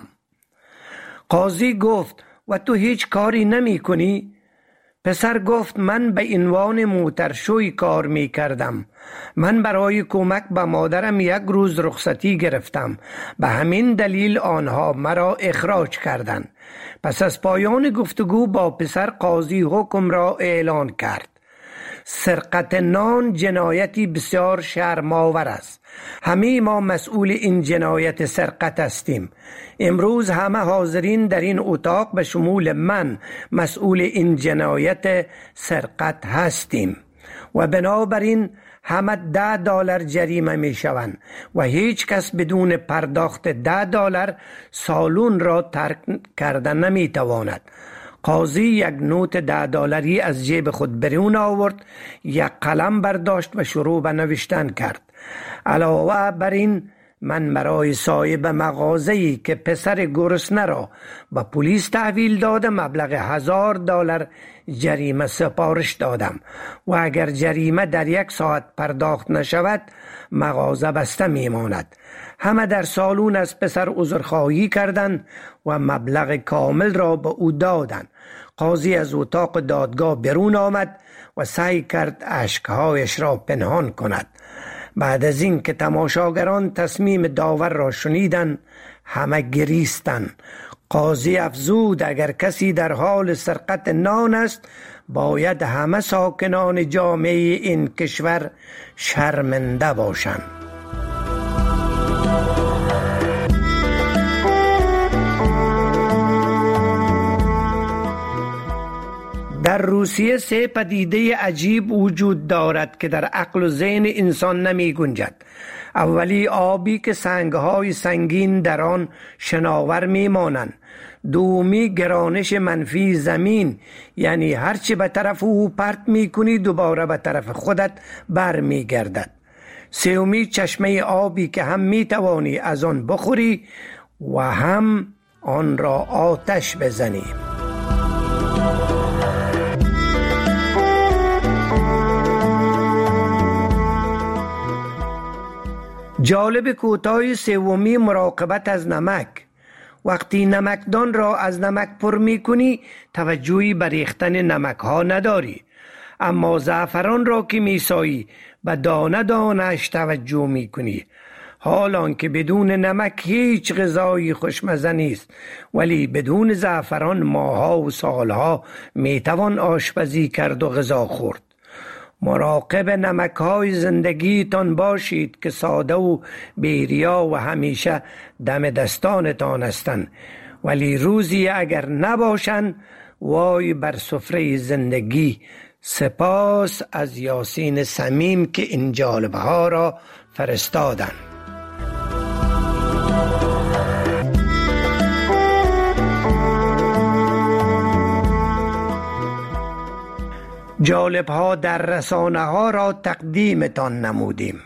[SPEAKER 12] قاضی گفت و تو هیچ کاری نمی کنی؟ پسر گفت من به عنوان موترشوی کار می کردم. من برای کمک به مادرم یک روز رخصتی گرفتم. به همین دلیل آنها مرا اخراج کردند. پس از پایان گفتگو با پسر قاضی حکم را اعلان کرد. سرقت نان جنایتی بسیار شرم‌آور است. همه ما مسئول این جنایت سرقت هستیم. امروز همه حاضرین در این اتاق به شمول من مسئول این جنایت سرقت هستیم و بنابراین همه ده دلار جریمه می شوند و هیچ کس بدون پرداخت ده دلار سالن را ترک کردن نمی تواند. قاضی یک نوت ده دلاری از جیب خود برون آورد، یک قلم برداشت و شروع به نوشتن کرد. علاوه بر این من برای صاحب مغازه‌ای که پسر گرسنه را به پلیس تحویل داده مبلغ هزار دلار جریمه سپارش دادم و اگر جریمه در یک ساعت پرداخت نشود مغازه بسته میماند. همه در سالون از پسر عذرخواهی کردند و مبلغ کامل را به او دادند. قاضی از اتاق دادگاه برون آمد و سعی کرد اشکهایش را پنهان کند. بعد از این که تماشاگران تصمیم داور را شنیدند همه گریستند. قاضی افزود اگر کسی در حال سرقت نان است باید همه ساکنان جامعه این کشور شرمنده باشند. در روسیه سه پدیده عجیب وجود دارد که در عقل و ذهن انسان نمی گنجد. اولی آبی که سنگهای سنگین در آن شناور می مانند. دومی گرانش منفی زمین، یعنی هرچی به طرف او پرت می کنی دوباره به طرف خودت بر می گردد. سومی چشمه آبی که هم می توانی از آن بخوری و هم آن را آتش بزنی. جالب کوتاه سومی مراقبت از نمک. وقتی نمکدان را از نمک پر می کنی توجهی به ریختن نمک ها نداری، اما زعفران را که می سایی به دانه دانه‌اش توجه می کنی. حالان که بدون نمک هیچ غذایی خوشمزه نیست، ولی بدون زعفران ماها و سالها می توان آشپزی کرد و غذا خورد. مراقب نمک‌های زندگیتان باشید که ساده و بیریا و همیشه دم دستانتان هستند ولی روزی اگر نباشند وای بر سفره زندگی. سپاس از یاسین صمیم که این جالبه ها را فرستادند. جالب ها در رسانه ها را تقدیمتان نمودیم.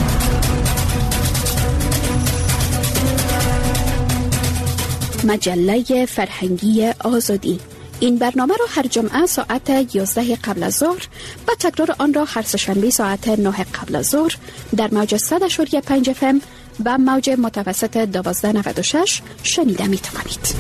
[SPEAKER 16] مجله فرهنگی آزادی. این برنامه را هر جمعه ساعت یازده قبل از ظهر و تکرار آن را هر سه‌شنبه ساعت نه قبل از ظهر در موج صد و پنج اف ام و موج متوسط دوازده نود و شش شنیده می توانید.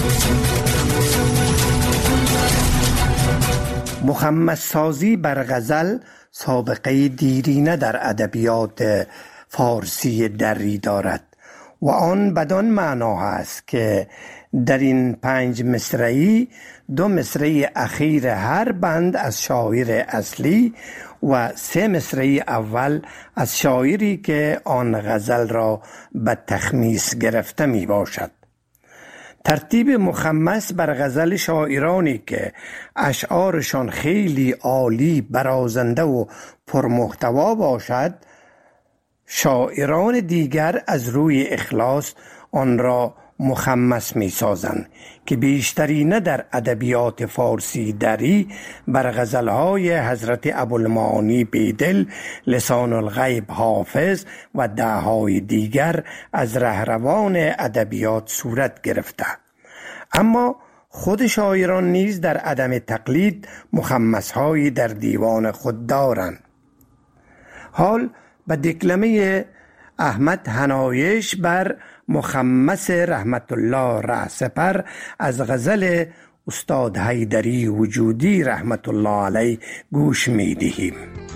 [SPEAKER 12] مخمس سازی بر غزل سابقه دیرینه در ادبیات فارسی دری دارد و آن بدان معنا است که در این پنج مصرعی دو مصرعی اخیر هر بند از شاعر اصلی و سه مصرعی اول از شاعری که آن غزل را به تخمیس گرفته می باشد. ترتیب مخمس بر غزل شاعرانی که اشعارشان خیلی عالی، برازنده و پرمحتوا باشد، شاعران دیگر از روی اخلاص آن را مخمس می سازند که بیشترینه در ادبیات فارسی دری بر غزلهای حضرت ابوالمعانی بیدل، لسان الغیب حافظ و دههای دیگر از رهروان ادبیات صورت گرفته. اما خود شاعران نیز در عدم تقلید مخمسهایی در دیوان خود دارند. حال به دکلمه احمد حنایش بر مخمس رحمت الله رهسپر از غزل استاد حیدری وجودی رحمت الله علیه گوش می دهیم.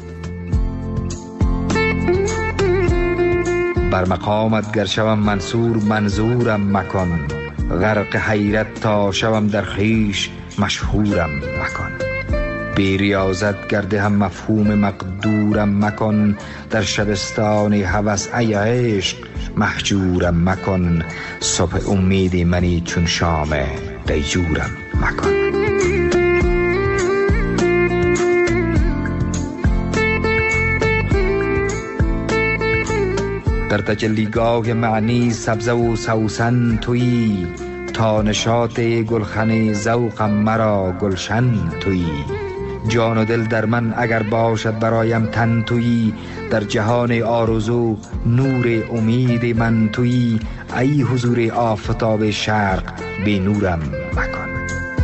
[SPEAKER 13] بر مقامت گر شوم منصور منظورم مکن، غرق حیرت تا شوم در خویش مشهورم مکن. بی ریاضت گرده هم مفهوم مقدورم مکن، در شبستان هوس ای عشق محجورم مکن. صبح امیدی منی چون شام دیجورم مکن. در تجلیگاه معنی سبزه و سوسن تویی، تا نشاط گلخن ذوقم مرا گلشن تویی. جان و دل در من اگر باشد برایم تن تویی، در جهان آرزو نور امید من تویی. ای حضور آفتاب شرق بی نورم مکن.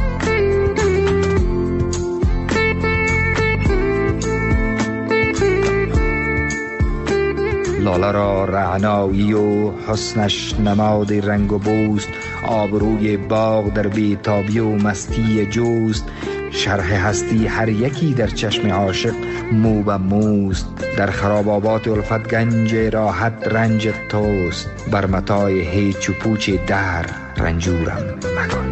[SPEAKER 13] لاله را رعنایی و حسنش نماد رنگ و بوست، آبروی باغ در بیتابی و مستی جوست. شرح هستی هر یکی در چشم عاشق مو به موست، در خرابابات الفت گنج راحت رنج توست. بر متاع هیچ و پوچ در رنجورم مکن.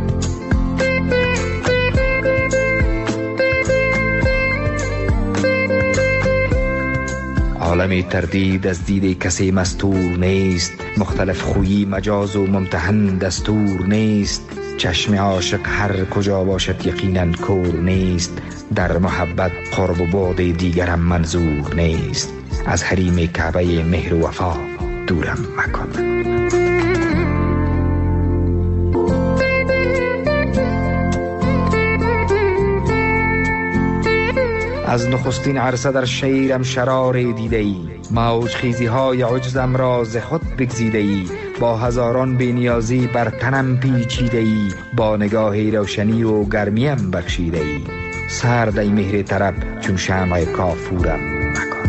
[SPEAKER 13] عالمی تردید از دید کسی مستور نیست، مختلف خویی مجاز و ممتحن دستور نیست. چشم عاشق هر کجا باشد یقینا کور نیست، در محبت قرب و بعد دیگرم منظور نیست. از حریم کعبه مهر و وفا دورم مکن. از نخستین عرصه در شیرم شرار دیده ای، موج خیزی های عجزم را ز خود بگزیده ای. با هزاران بینیازی بر تنم پیچیده ای، با نگاه روشنی و گرمیم بخشیده ای. سرد ای مهر طرب چون شمع کافورم مکن.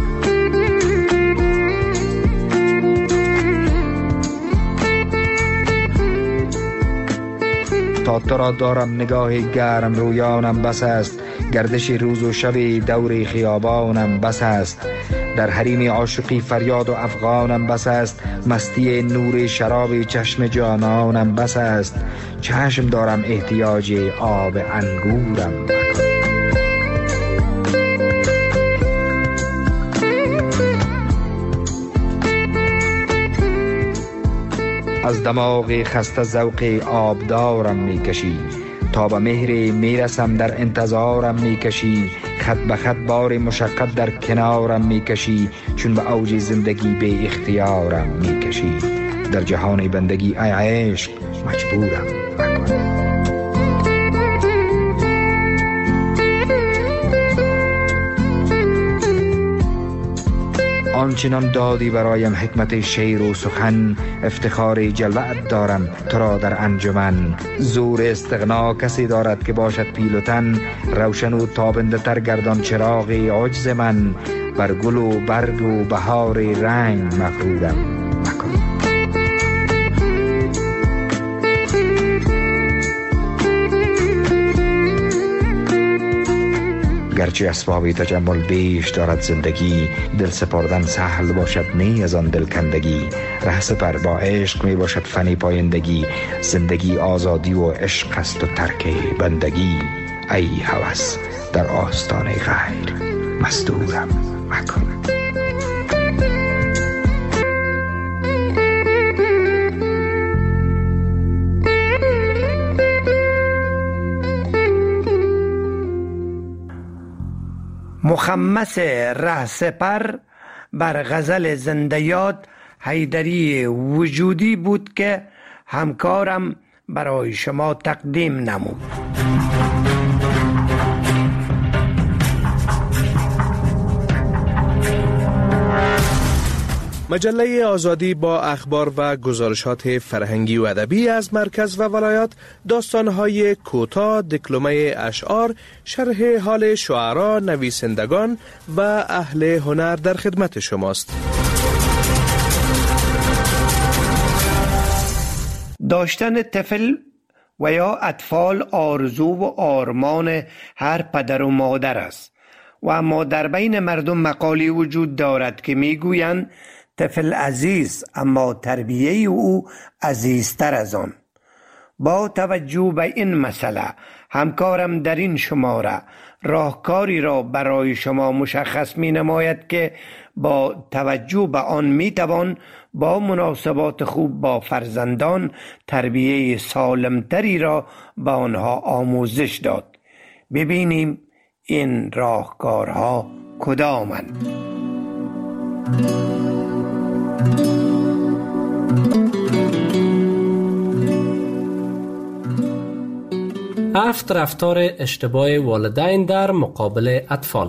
[SPEAKER 13] تا تو را دارم نگاه گرم رویانم بس است، گردش روز و شب دور خیابانم بس است. در حریم عاشقی فریاد و افغانم بس است، مستی نور شراب چشم جانانم بس است. چشم دارم احتیاج آب انگورم مکن. از دماغ خسته ذوق آبدارم می کشی، تا به مهر می رسم در انتظارم می کشی، خط به خط بار مشقت در کنارم می کشی، چون به اوج زندگی به اختیارم می کشی. در جهان بندگی ای عشق مجبورم مکن. آنچنان دادی برایم حکمت شعر و سخن، افتخار جلوت دارم تو را در انجمن. زور استغنا کسی دارد که باشد پیل و تن، روشن و تابنده تر گردان چراغ عجز من. بر گل و برگ و بهار رنگ مغرورم مکن. گرچه اسباب تجمل بیش دارد زندگی، دل سپردن سهل باشد نی از آن دلکندگی. ره سپر با عشق می باشد فنی پایندگی، زندگی آزادی و عشق است و ترک بندگی. ای هوس در آستانه غیر مستورم مکن.
[SPEAKER 12] مخمس ره سپر بر غزل زنده یاد حیدری وجودی بود که همکارم برای شما تقدیم نمود.
[SPEAKER 17] مجله آزادی با اخبار و گزارشات فرهنگی و ادبی از مرکز و ولایات، داستان‌های کوتاه، دکلمه اشعار، شرح حال شعرا، نویسندگان و اهل هنر در خدمت شماست.
[SPEAKER 12] داشتن طفل و یا اطفال آرزو و آرمان هر پدر و مادر است و اما در بین مردم مقالی وجود دارد که میگویند طفل عزیز اما تربیه او عزیزتر از آن. با توجه به این مسئله همکارم در این شماره راهکاری را برای شما مشخص می نماید که با توجه به آن می توان با مناسبات خوب با فرزندان تربیه سالمتری را به آنها آموزش داد. ببینیم این راهکارها کدامند.
[SPEAKER 14] هفت رفتار اشتباه والدین در مقابل اطفال.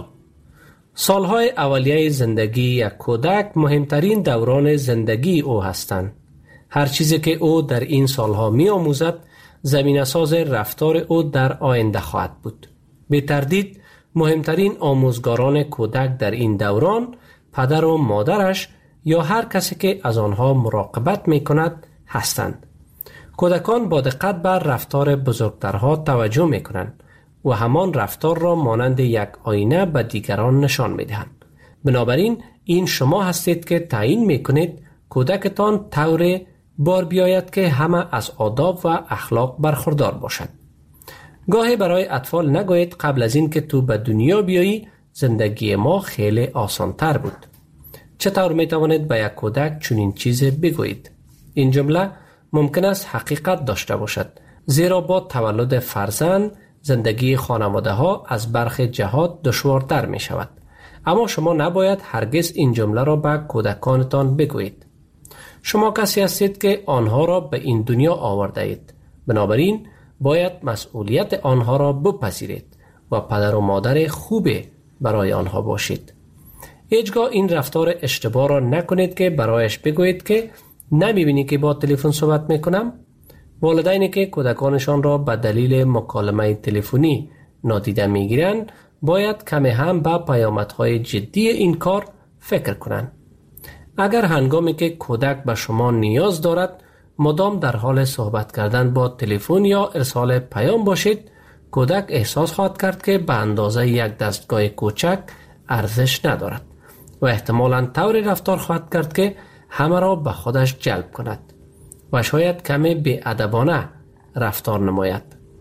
[SPEAKER 14] سالهای اولیه زندگی یک کودک مهمترین دوران زندگی او هستند. هر چیزی که او در این سالها می آموزد زمینه‌ساز رفتار او در آینده خواهد بود. به تردید مهمترین آموزگاران کودک در این دوران پدر و مادرش یا هر کسی که از آنها مراقبت می کند هستند. کودکان با دقت بر رفتار بزرگترها توجه می کنند و همان رفتار را مانند یک آینه به دیگران نشان می دهند. بنابراین این شما هستید که تعیین می کنید کودکتان طور بار بیاید که همه از آداب و اخلاق برخوردار باشد. گاهی برای اطفال نگویید قبل از این که تو به دنیا بیایی زندگی ما خیلی آسان تر بود. چطور می توانید به یک کودک چنین چیزی بگویید؟ این جمله ممکن است حقیقت داشته باشد، زیرا با تولد فرزند زندگی خانواده ها از برخی جهات دشوارتر می شود. اما شما نباید هرگز این جمله را به کودکانتان بگویید. شما کسی هستید که آنها را به این دنیا آورده اید. بنابراین باید مسئولیت آنها را بپذیرید و پدر و مادر خوبی برای آنها باشید. هیچگاه این رفتار اشتباه را نکنید که برایش بگویید که نمیبینی که با تلفن صحبت میکنم؟ والدینی که کودکانشان را به دلیل مکالمه تلفنی نادیده میگیرند باید کمی هم به پیامدهای جدی این کار فکر کنند. اگر هنگامی که کودک به شما نیاز دارد مدام در حال صحبت کردن با تلفن یا ارسال پیام باشید، کودک احساس خواهد کرد که به اندازه یک دستگاه کوچک ارزش ندارد و احتمالاً طوری رفتار خواهد کرد که همه را به خودش جلب کند و شاید کمی بی‌ادبانه رفتار نماید.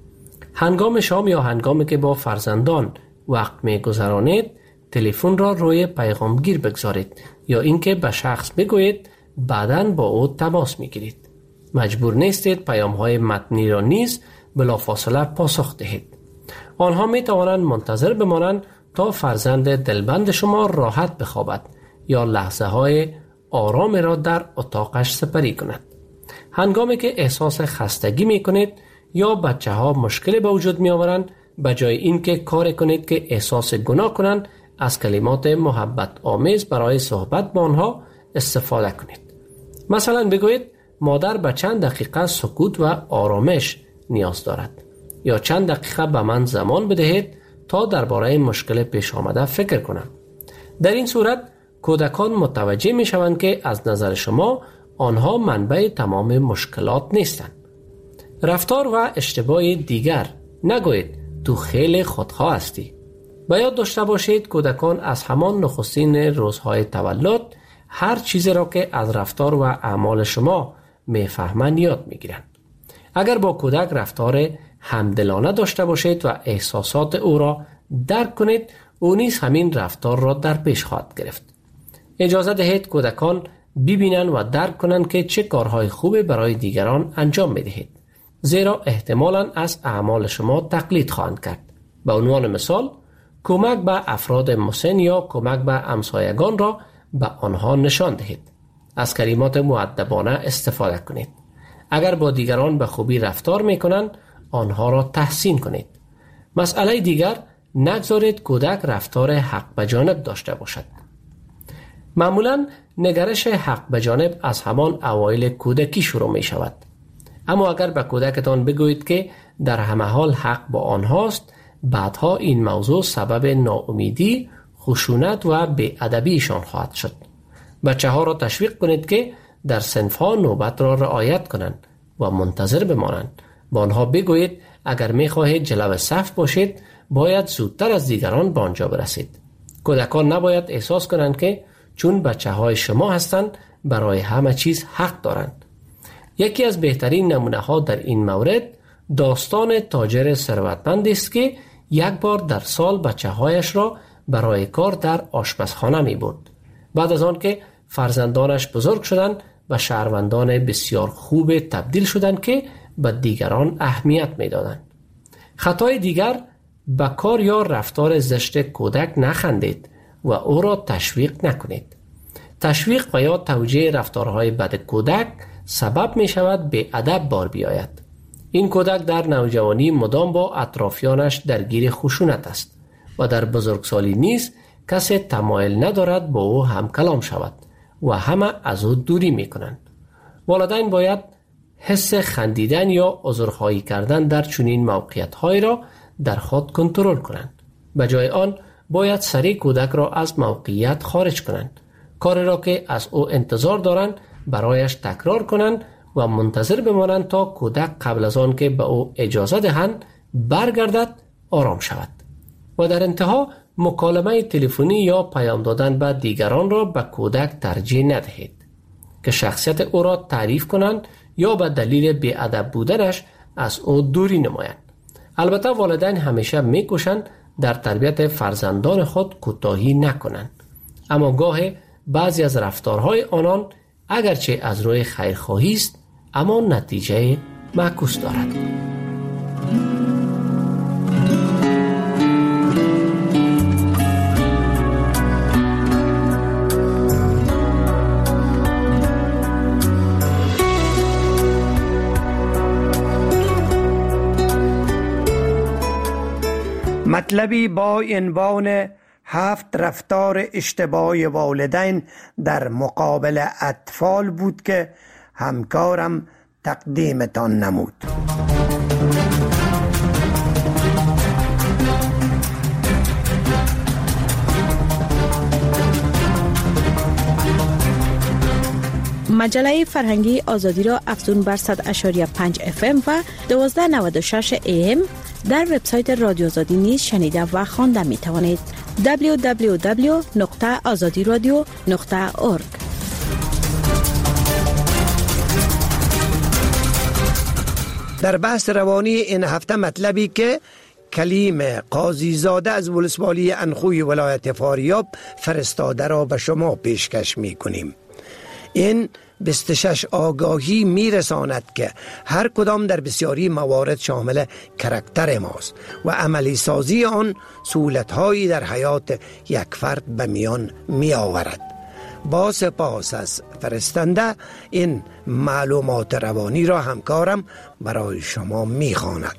[SPEAKER 14] هنگام شام یا هنگامی که با فرزندان وقت می گذرانید تلفن را روی پیغامگیر بگذارید یا اینکه به شخص بگویید بعداً با او تماس می گیرید. مجبور نیستید پیام های متنی را نیز بلافاصله پاسخ دهید. آنها می توانند منتظر بمانند تا فرزند دلبند شما راحت بخوابد یا لحظه های آرام را در اتاقش سپری کند. هنگامی که احساس خستگی می کنید یا بچه ها مشکل به وجود می آورند، بجای اینکه کار کنید که احساس گناه کنند، از کلمات محبت آمیز برای صحبت با آنها استفاده کنید. مثلا بگویید مادر به چند دقیقه سکوت و آرامش نیاز دارد، یا چند دقیقه به من زمان بدهید تا درباره مشکل پیش آمده فکر کنم. در این صورت کودکان متوجه می شوند که از نظر شما آنها منبع تمام مشکلات نیستند. رفتار و اشتباه دیگر: نگویید تو خیلی خودخواه هستی. به یاد داشته باشید کودکان از همان نخستین روزهای تولد هر چیزی را که از رفتار و اعمال شما میفهمند یاد میگیرند. اگر با کودک رفتار همدلانه داشته باشید و احساسات او را درک کنید، او نیز همین رفتار را در پیش خواهد گرفت. اجازه دهید کودکان ببینند و درک کنند که چه کارهای خوبی برای دیگران انجام میدهید، زیرا احتمالاً از اعمال شما تقلید خواهند کرد. به عنوان مثال، کمک به افراد مسن یا کمک به همسایگان را به آنها نشان دهید. از کلمات مؤدبانه استفاده کنید. اگر با دیگران به خوبی رفتار میکنند، آنها را تحسین کنید. مسئله دیگر: نگذارید کودک رفتار حق به جانب داشته باشد. معمولاً نگرش حق به جانب از همان اوایل کودکی شروع می شود. اما اگر به کودکتان بگویید که در همه حال حق با آنهاست، بعدها این موضوع سبب ناامیدی، خشونت و بی‌ادبیشان خواهد شد. بچه ها را تشویق کنید که در صنف ها نوبت را رعایت کنند و منتظر بمانند. با آنها بگویید اگر می خواهید جلو صف باشید، باید زودتر از دیگران به آنجا برسید. کودکان نباید احساس کنند که چون بچه های شما هستند برای همه چیز حق دارند. یکی از بهترین نمونه ها در این مورد داستان تاجر ثروتمندی است که یک بار در سال بچه هایش را برای کار در آشپزخانه می برد. بعد از آن که فرزندانش بزرگ شدند، به شهروندان بسیار خوب تبدیل شدند که به دیگران اهمیت می دادند. خطای دیگر: به کار یا رفتار زشت کودک نخندید و او را تشویق نکنید. تشویق و یا توجیه رفتارهای بد کودک سبب می شود به ادب بار بیاید. این کودک در نوجوانی مدام با اطرافیانش درگیر خشونت است و در بزرگسالی نیز کسی تمایل ندارد با او هم کلام شود و همه از او دوری می کنند. والدین باید حس خندیدن یا عذرخواهی کردن در چنین موقعیت‌هایی را در خود کنترل کنند. به جای آن باید سریع کودک را از موقعیت خارج کنند. کاری را که از او انتظار دارند برایش تکرار کنند و منتظر بمانند تا کودک قبل از آن که به او اجازه دهند برگردد آرام شود. و در انتها مکالمه تلفنی یا پیام دادن به دیگران را به کودک ترجیح ندهید که شخصیت او را تعریف کنند یا به دلیل بی‌ادب بودنش از او دوری نمایند. البته والدین همیشه می‌کوشند در تربیت فرزندان خود کوتاهی نکنند، اما گاهی بعضی از رفتارهای آنان اگرچه از روی خیرخواهی است، اما نتیجه معکوس دارد.
[SPEAKER 12] مطلبی با عنوان هفت رفتار اشتباه والدین در مقابل اطفال بود که همکارم تقدیمتان نمود.
[SPEAKER 10] مجله فرهنگی آزادی را افزون بر صد اشاری پنج اف ام و دوازده نود و شش ای ام در وبسایت رادیو آزادی نیز شنیده و خوانده می توانید. دبلیو دبلیو دبلیو نقطه آزادی رادیو نقطه اورگ.
[SPEAKER 12] در بحث روانی این هفته مطلبی که کلیم قاضی زاده از ولسوالی انخوی ولایت فاریاب فرستاده را به شما پیشکش می کنیم. این بیست و شش آگاهی میرساند که هر کدام در بسیاری موارد شامل کرکتر ماست و عملی سازی آن سهولت‌هایی در حیات یک فرد به میان می آورد. با سپاس از فرستنده این معلومات روانی را همکارم برای شما می خواند.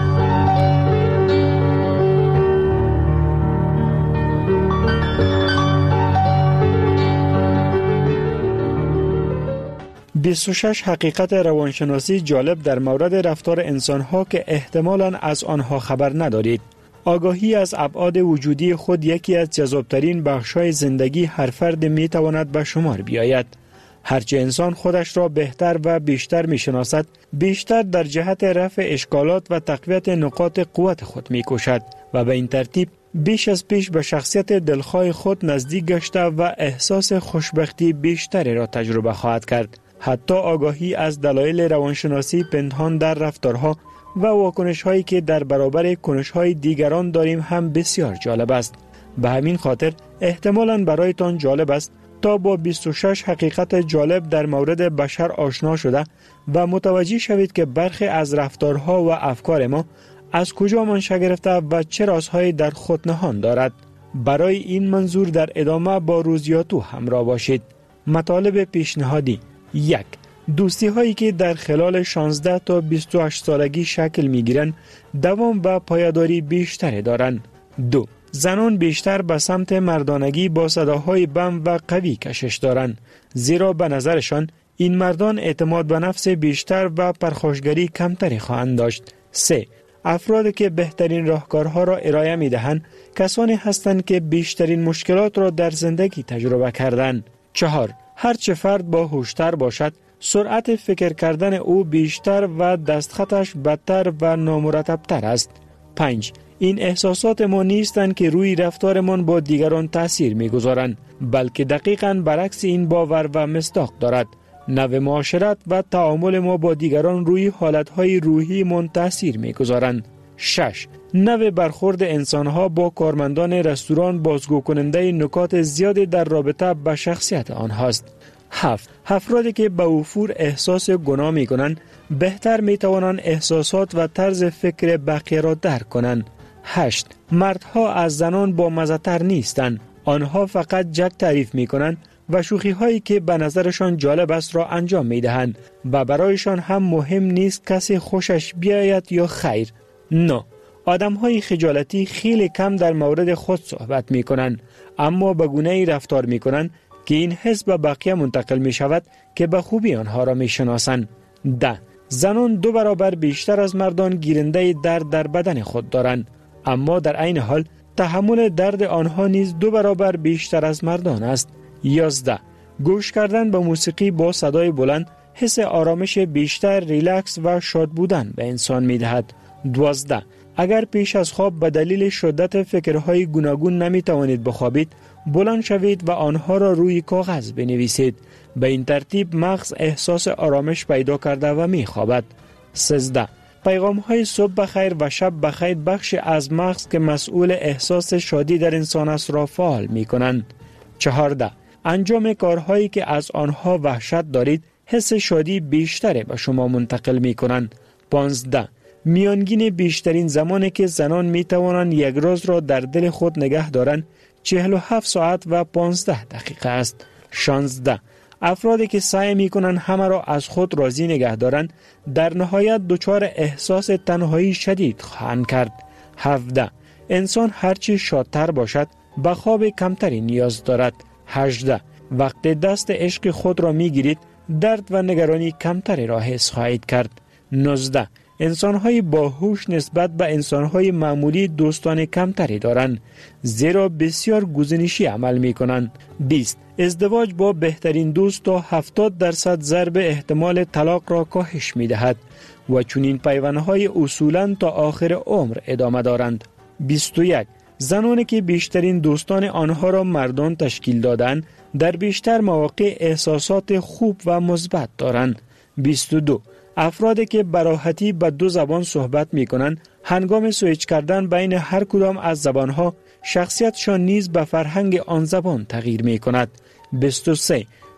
[SPEAKER 15] بیست و شش حقیقت روانشناسی جالب در مورد رفتار انسان‌ها که احتمالاً از آنها خبر ندارید. آگاهی از ابعاد وجودی خود یکی از جذابترین بخش‌های زندگی هر فرد می‌تواند به شمار بیاید. هرچه انسان خودش را بهتر و بیشتر می‌شناسد، بیشتر در جهت رفع اشکالات و تقویت نقاط قوت خود می‌کوشد و به این ترتیب بیش از پیش به شخصیت دلخواه خود نزدیک گشته و احساس خوشبختی بیشتری را تجربه خواهد کرد. حتی آگاهی از دلایل روانشناسی پنهان در رفتارها و واکنش‌هایی که در برابر کنش‌های دیگران داریم هم بسیار جالب است. به همین خاطر احتمالاً برایتان جالب است تا با بیست و شش حقیقت جالب در مورد بشر آشنا شده و متوجه شوید که برخی از رفتارها و افکار ما از کجا منشأ گرفته و چه رازهایی در خود نهان دارد. برای این منظور در ادامه با روزیاتو همراه باشید. مطالب پیشنهادی: یک. دوستی هایی که در خلال شانزده تا بیست و هشت سالگی شکل می گیرند دوام و پایداری بیشتری دارند. دو. زنان بیشتر به سمت مردانگی با صداهای بم و قوی کشش دارند، زیرا به نظرشان این مردان اعتماد به نفس بیشتر و پرخاشگری کمتری خواهند داشت. سه. افرادی که بهترین راهکارها را ارائه می دهند کسانی هستند که بیشترین مشکلات را در زندگی تجربه کردند. چهار. هرچه فرد با هوشتر باشد، سرعت فکر کردن او بیشتر و دستخطش بدتر و نامرتبتر است. پنج. این احساسات ما نیستند که روی رفتارمان با دیگران تأثیر می‌گذارند، بلکه دقیقاً برعکس این باور و مصداق دارد. نوع معاشرت و تعامل ما با دیگران روی حالتهای روحی من تأثیر می‌گذارند. شش. نوع برخورد انسانها با کارمندان رستوران بازگو کننده نکات زیادی در رابطه با شخصیت آنهاست. هفت. افرادی که به وفور احساس گناه می کنند بهتر می توانند احساسات و طرز فکر بقیه را درک کنند. هشت. مردها از زنان با مزه‌تر نیستند. آنها فقط جک تعریف می کنند و شوخی هایی که به نظرشان جالب است را انجام می دهند و برایشان هم مهم نیست کسی خوشش بیاید یا خیر. نه. آدم های خجالتی خیلی کم در مورد خود صحبت می کنند، اما به گونه‌ای رفتار می کنند که این حس به بقیه منتقل می شود که به خوبی آنها را می شناسند. ده. زنان دو برابر بیشتر از مردان گیرنده درد در بدن خود دارند، اما در عین حال تحمل درد آنها نیز دو برابر بیشتر از مردان است. یازده. گوش کردن به موسیقی با صدای بلند حس آرامش بیشتر، ریلکس و شاد بودن به انسان می دهد. دوازده. اگر پیش از خواب به دلیل شدت فکرهای گوناگون نمی توانید بخوابید، بلند شوید و آنها را روی کاغذ بنویسید. به این ترتیب مغز احساس آرامش پیدا کرده و می خوابد. سیزده. پیغام های صبح بخیر و شب بخیر بخش از مغز که مسئول احساس شادی در انسان است را فعال می کنند. چهارده. انجام کارهایی که از آنها وحشت دارید حس شادی بیشتری به شما منتقل می کنند. پانزده. میانگین بیشترین زمانی که زنان می توانند یک روز را در دل خود نگه دارند چهل و هفت ساعت و پانزده دقیقه است. شانزده. افرادی که سعی می کنند همه را از خود راضی نگه دارند در نهایت دچار احساس تنهایی شدید خواهند کرد. هفده. انسان هرچی شادتر باشد به خواب کمتری نیاز دارد. هجده. وقتی دست عشق خود را می گیرید درد و نگرانی کمتری را حس خواهید کرد. نوزده. انسان‌های باهوش نسبت به انسان‌های معمولی دوستان کمتری دارند، زیرا بسیار گزینشی عمل می‌کنند. بیست. ازدواج با بهترین دوست تا هفتاد درصد ضرب احتمال طلاق را کاهش می‌دهد و چنین پیوندهای اصولاً تا آخر عمر ادامه دارند. بیست و یک. زنانی که بیشترین دوستان آنها را مردان تشکیل دادند، در بیشتر مواقع احساسات خوب و مثبت دارند. بیست و دو. افرادی که به راحتی به دو زبان صحبت می کنند هنگام سویچ کردن بین هر کدام از زبانها شخصیتشان نیز به فرهنگ آن زبان تغییر می کند. بیست و سه.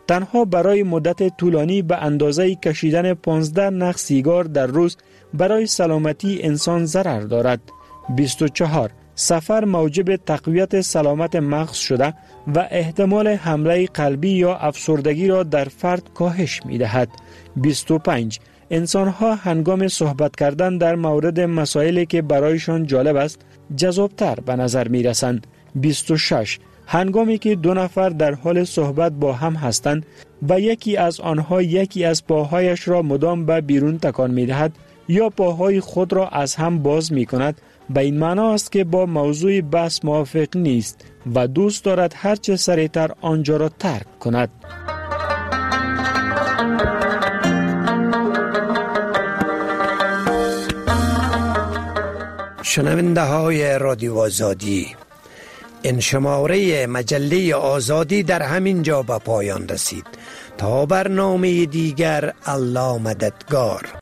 [SPEAKER 15] تنها برای مدت طولانی به اندازه کشیدن پانزده نخ سیگار در روز برای سلامتی انسان ضرر دارد. بیست و چهار. سفر موجب تقویت سلامت مغز شده و احتمال حمله قلبی یا افسردگی را در فرد کاهش می دهد. بیست و پنج. انسان‌ها هنگام صحبت کردن در مورد مسائلی که برایشان جالب است جذابتر به نظر می رسند. بیست و شش. هنگامی که دو نفر در حال صحبت با هم هستند و یکی از آنها یکی از پاهایش را مدام به بیرون تکان می دهد یا پاهای خود را از هم باز می کند، به این معنا است که با موضوع بحث موافق نیست و دوست دارد هرچه سریعتر آنجا را ترک کند.
[SPEAKER 12] شنونده های رادیو آزادی، این شماره مجله آزادی در همین جا به پایان رسید. تا برنامه دیگر، الله مددگار.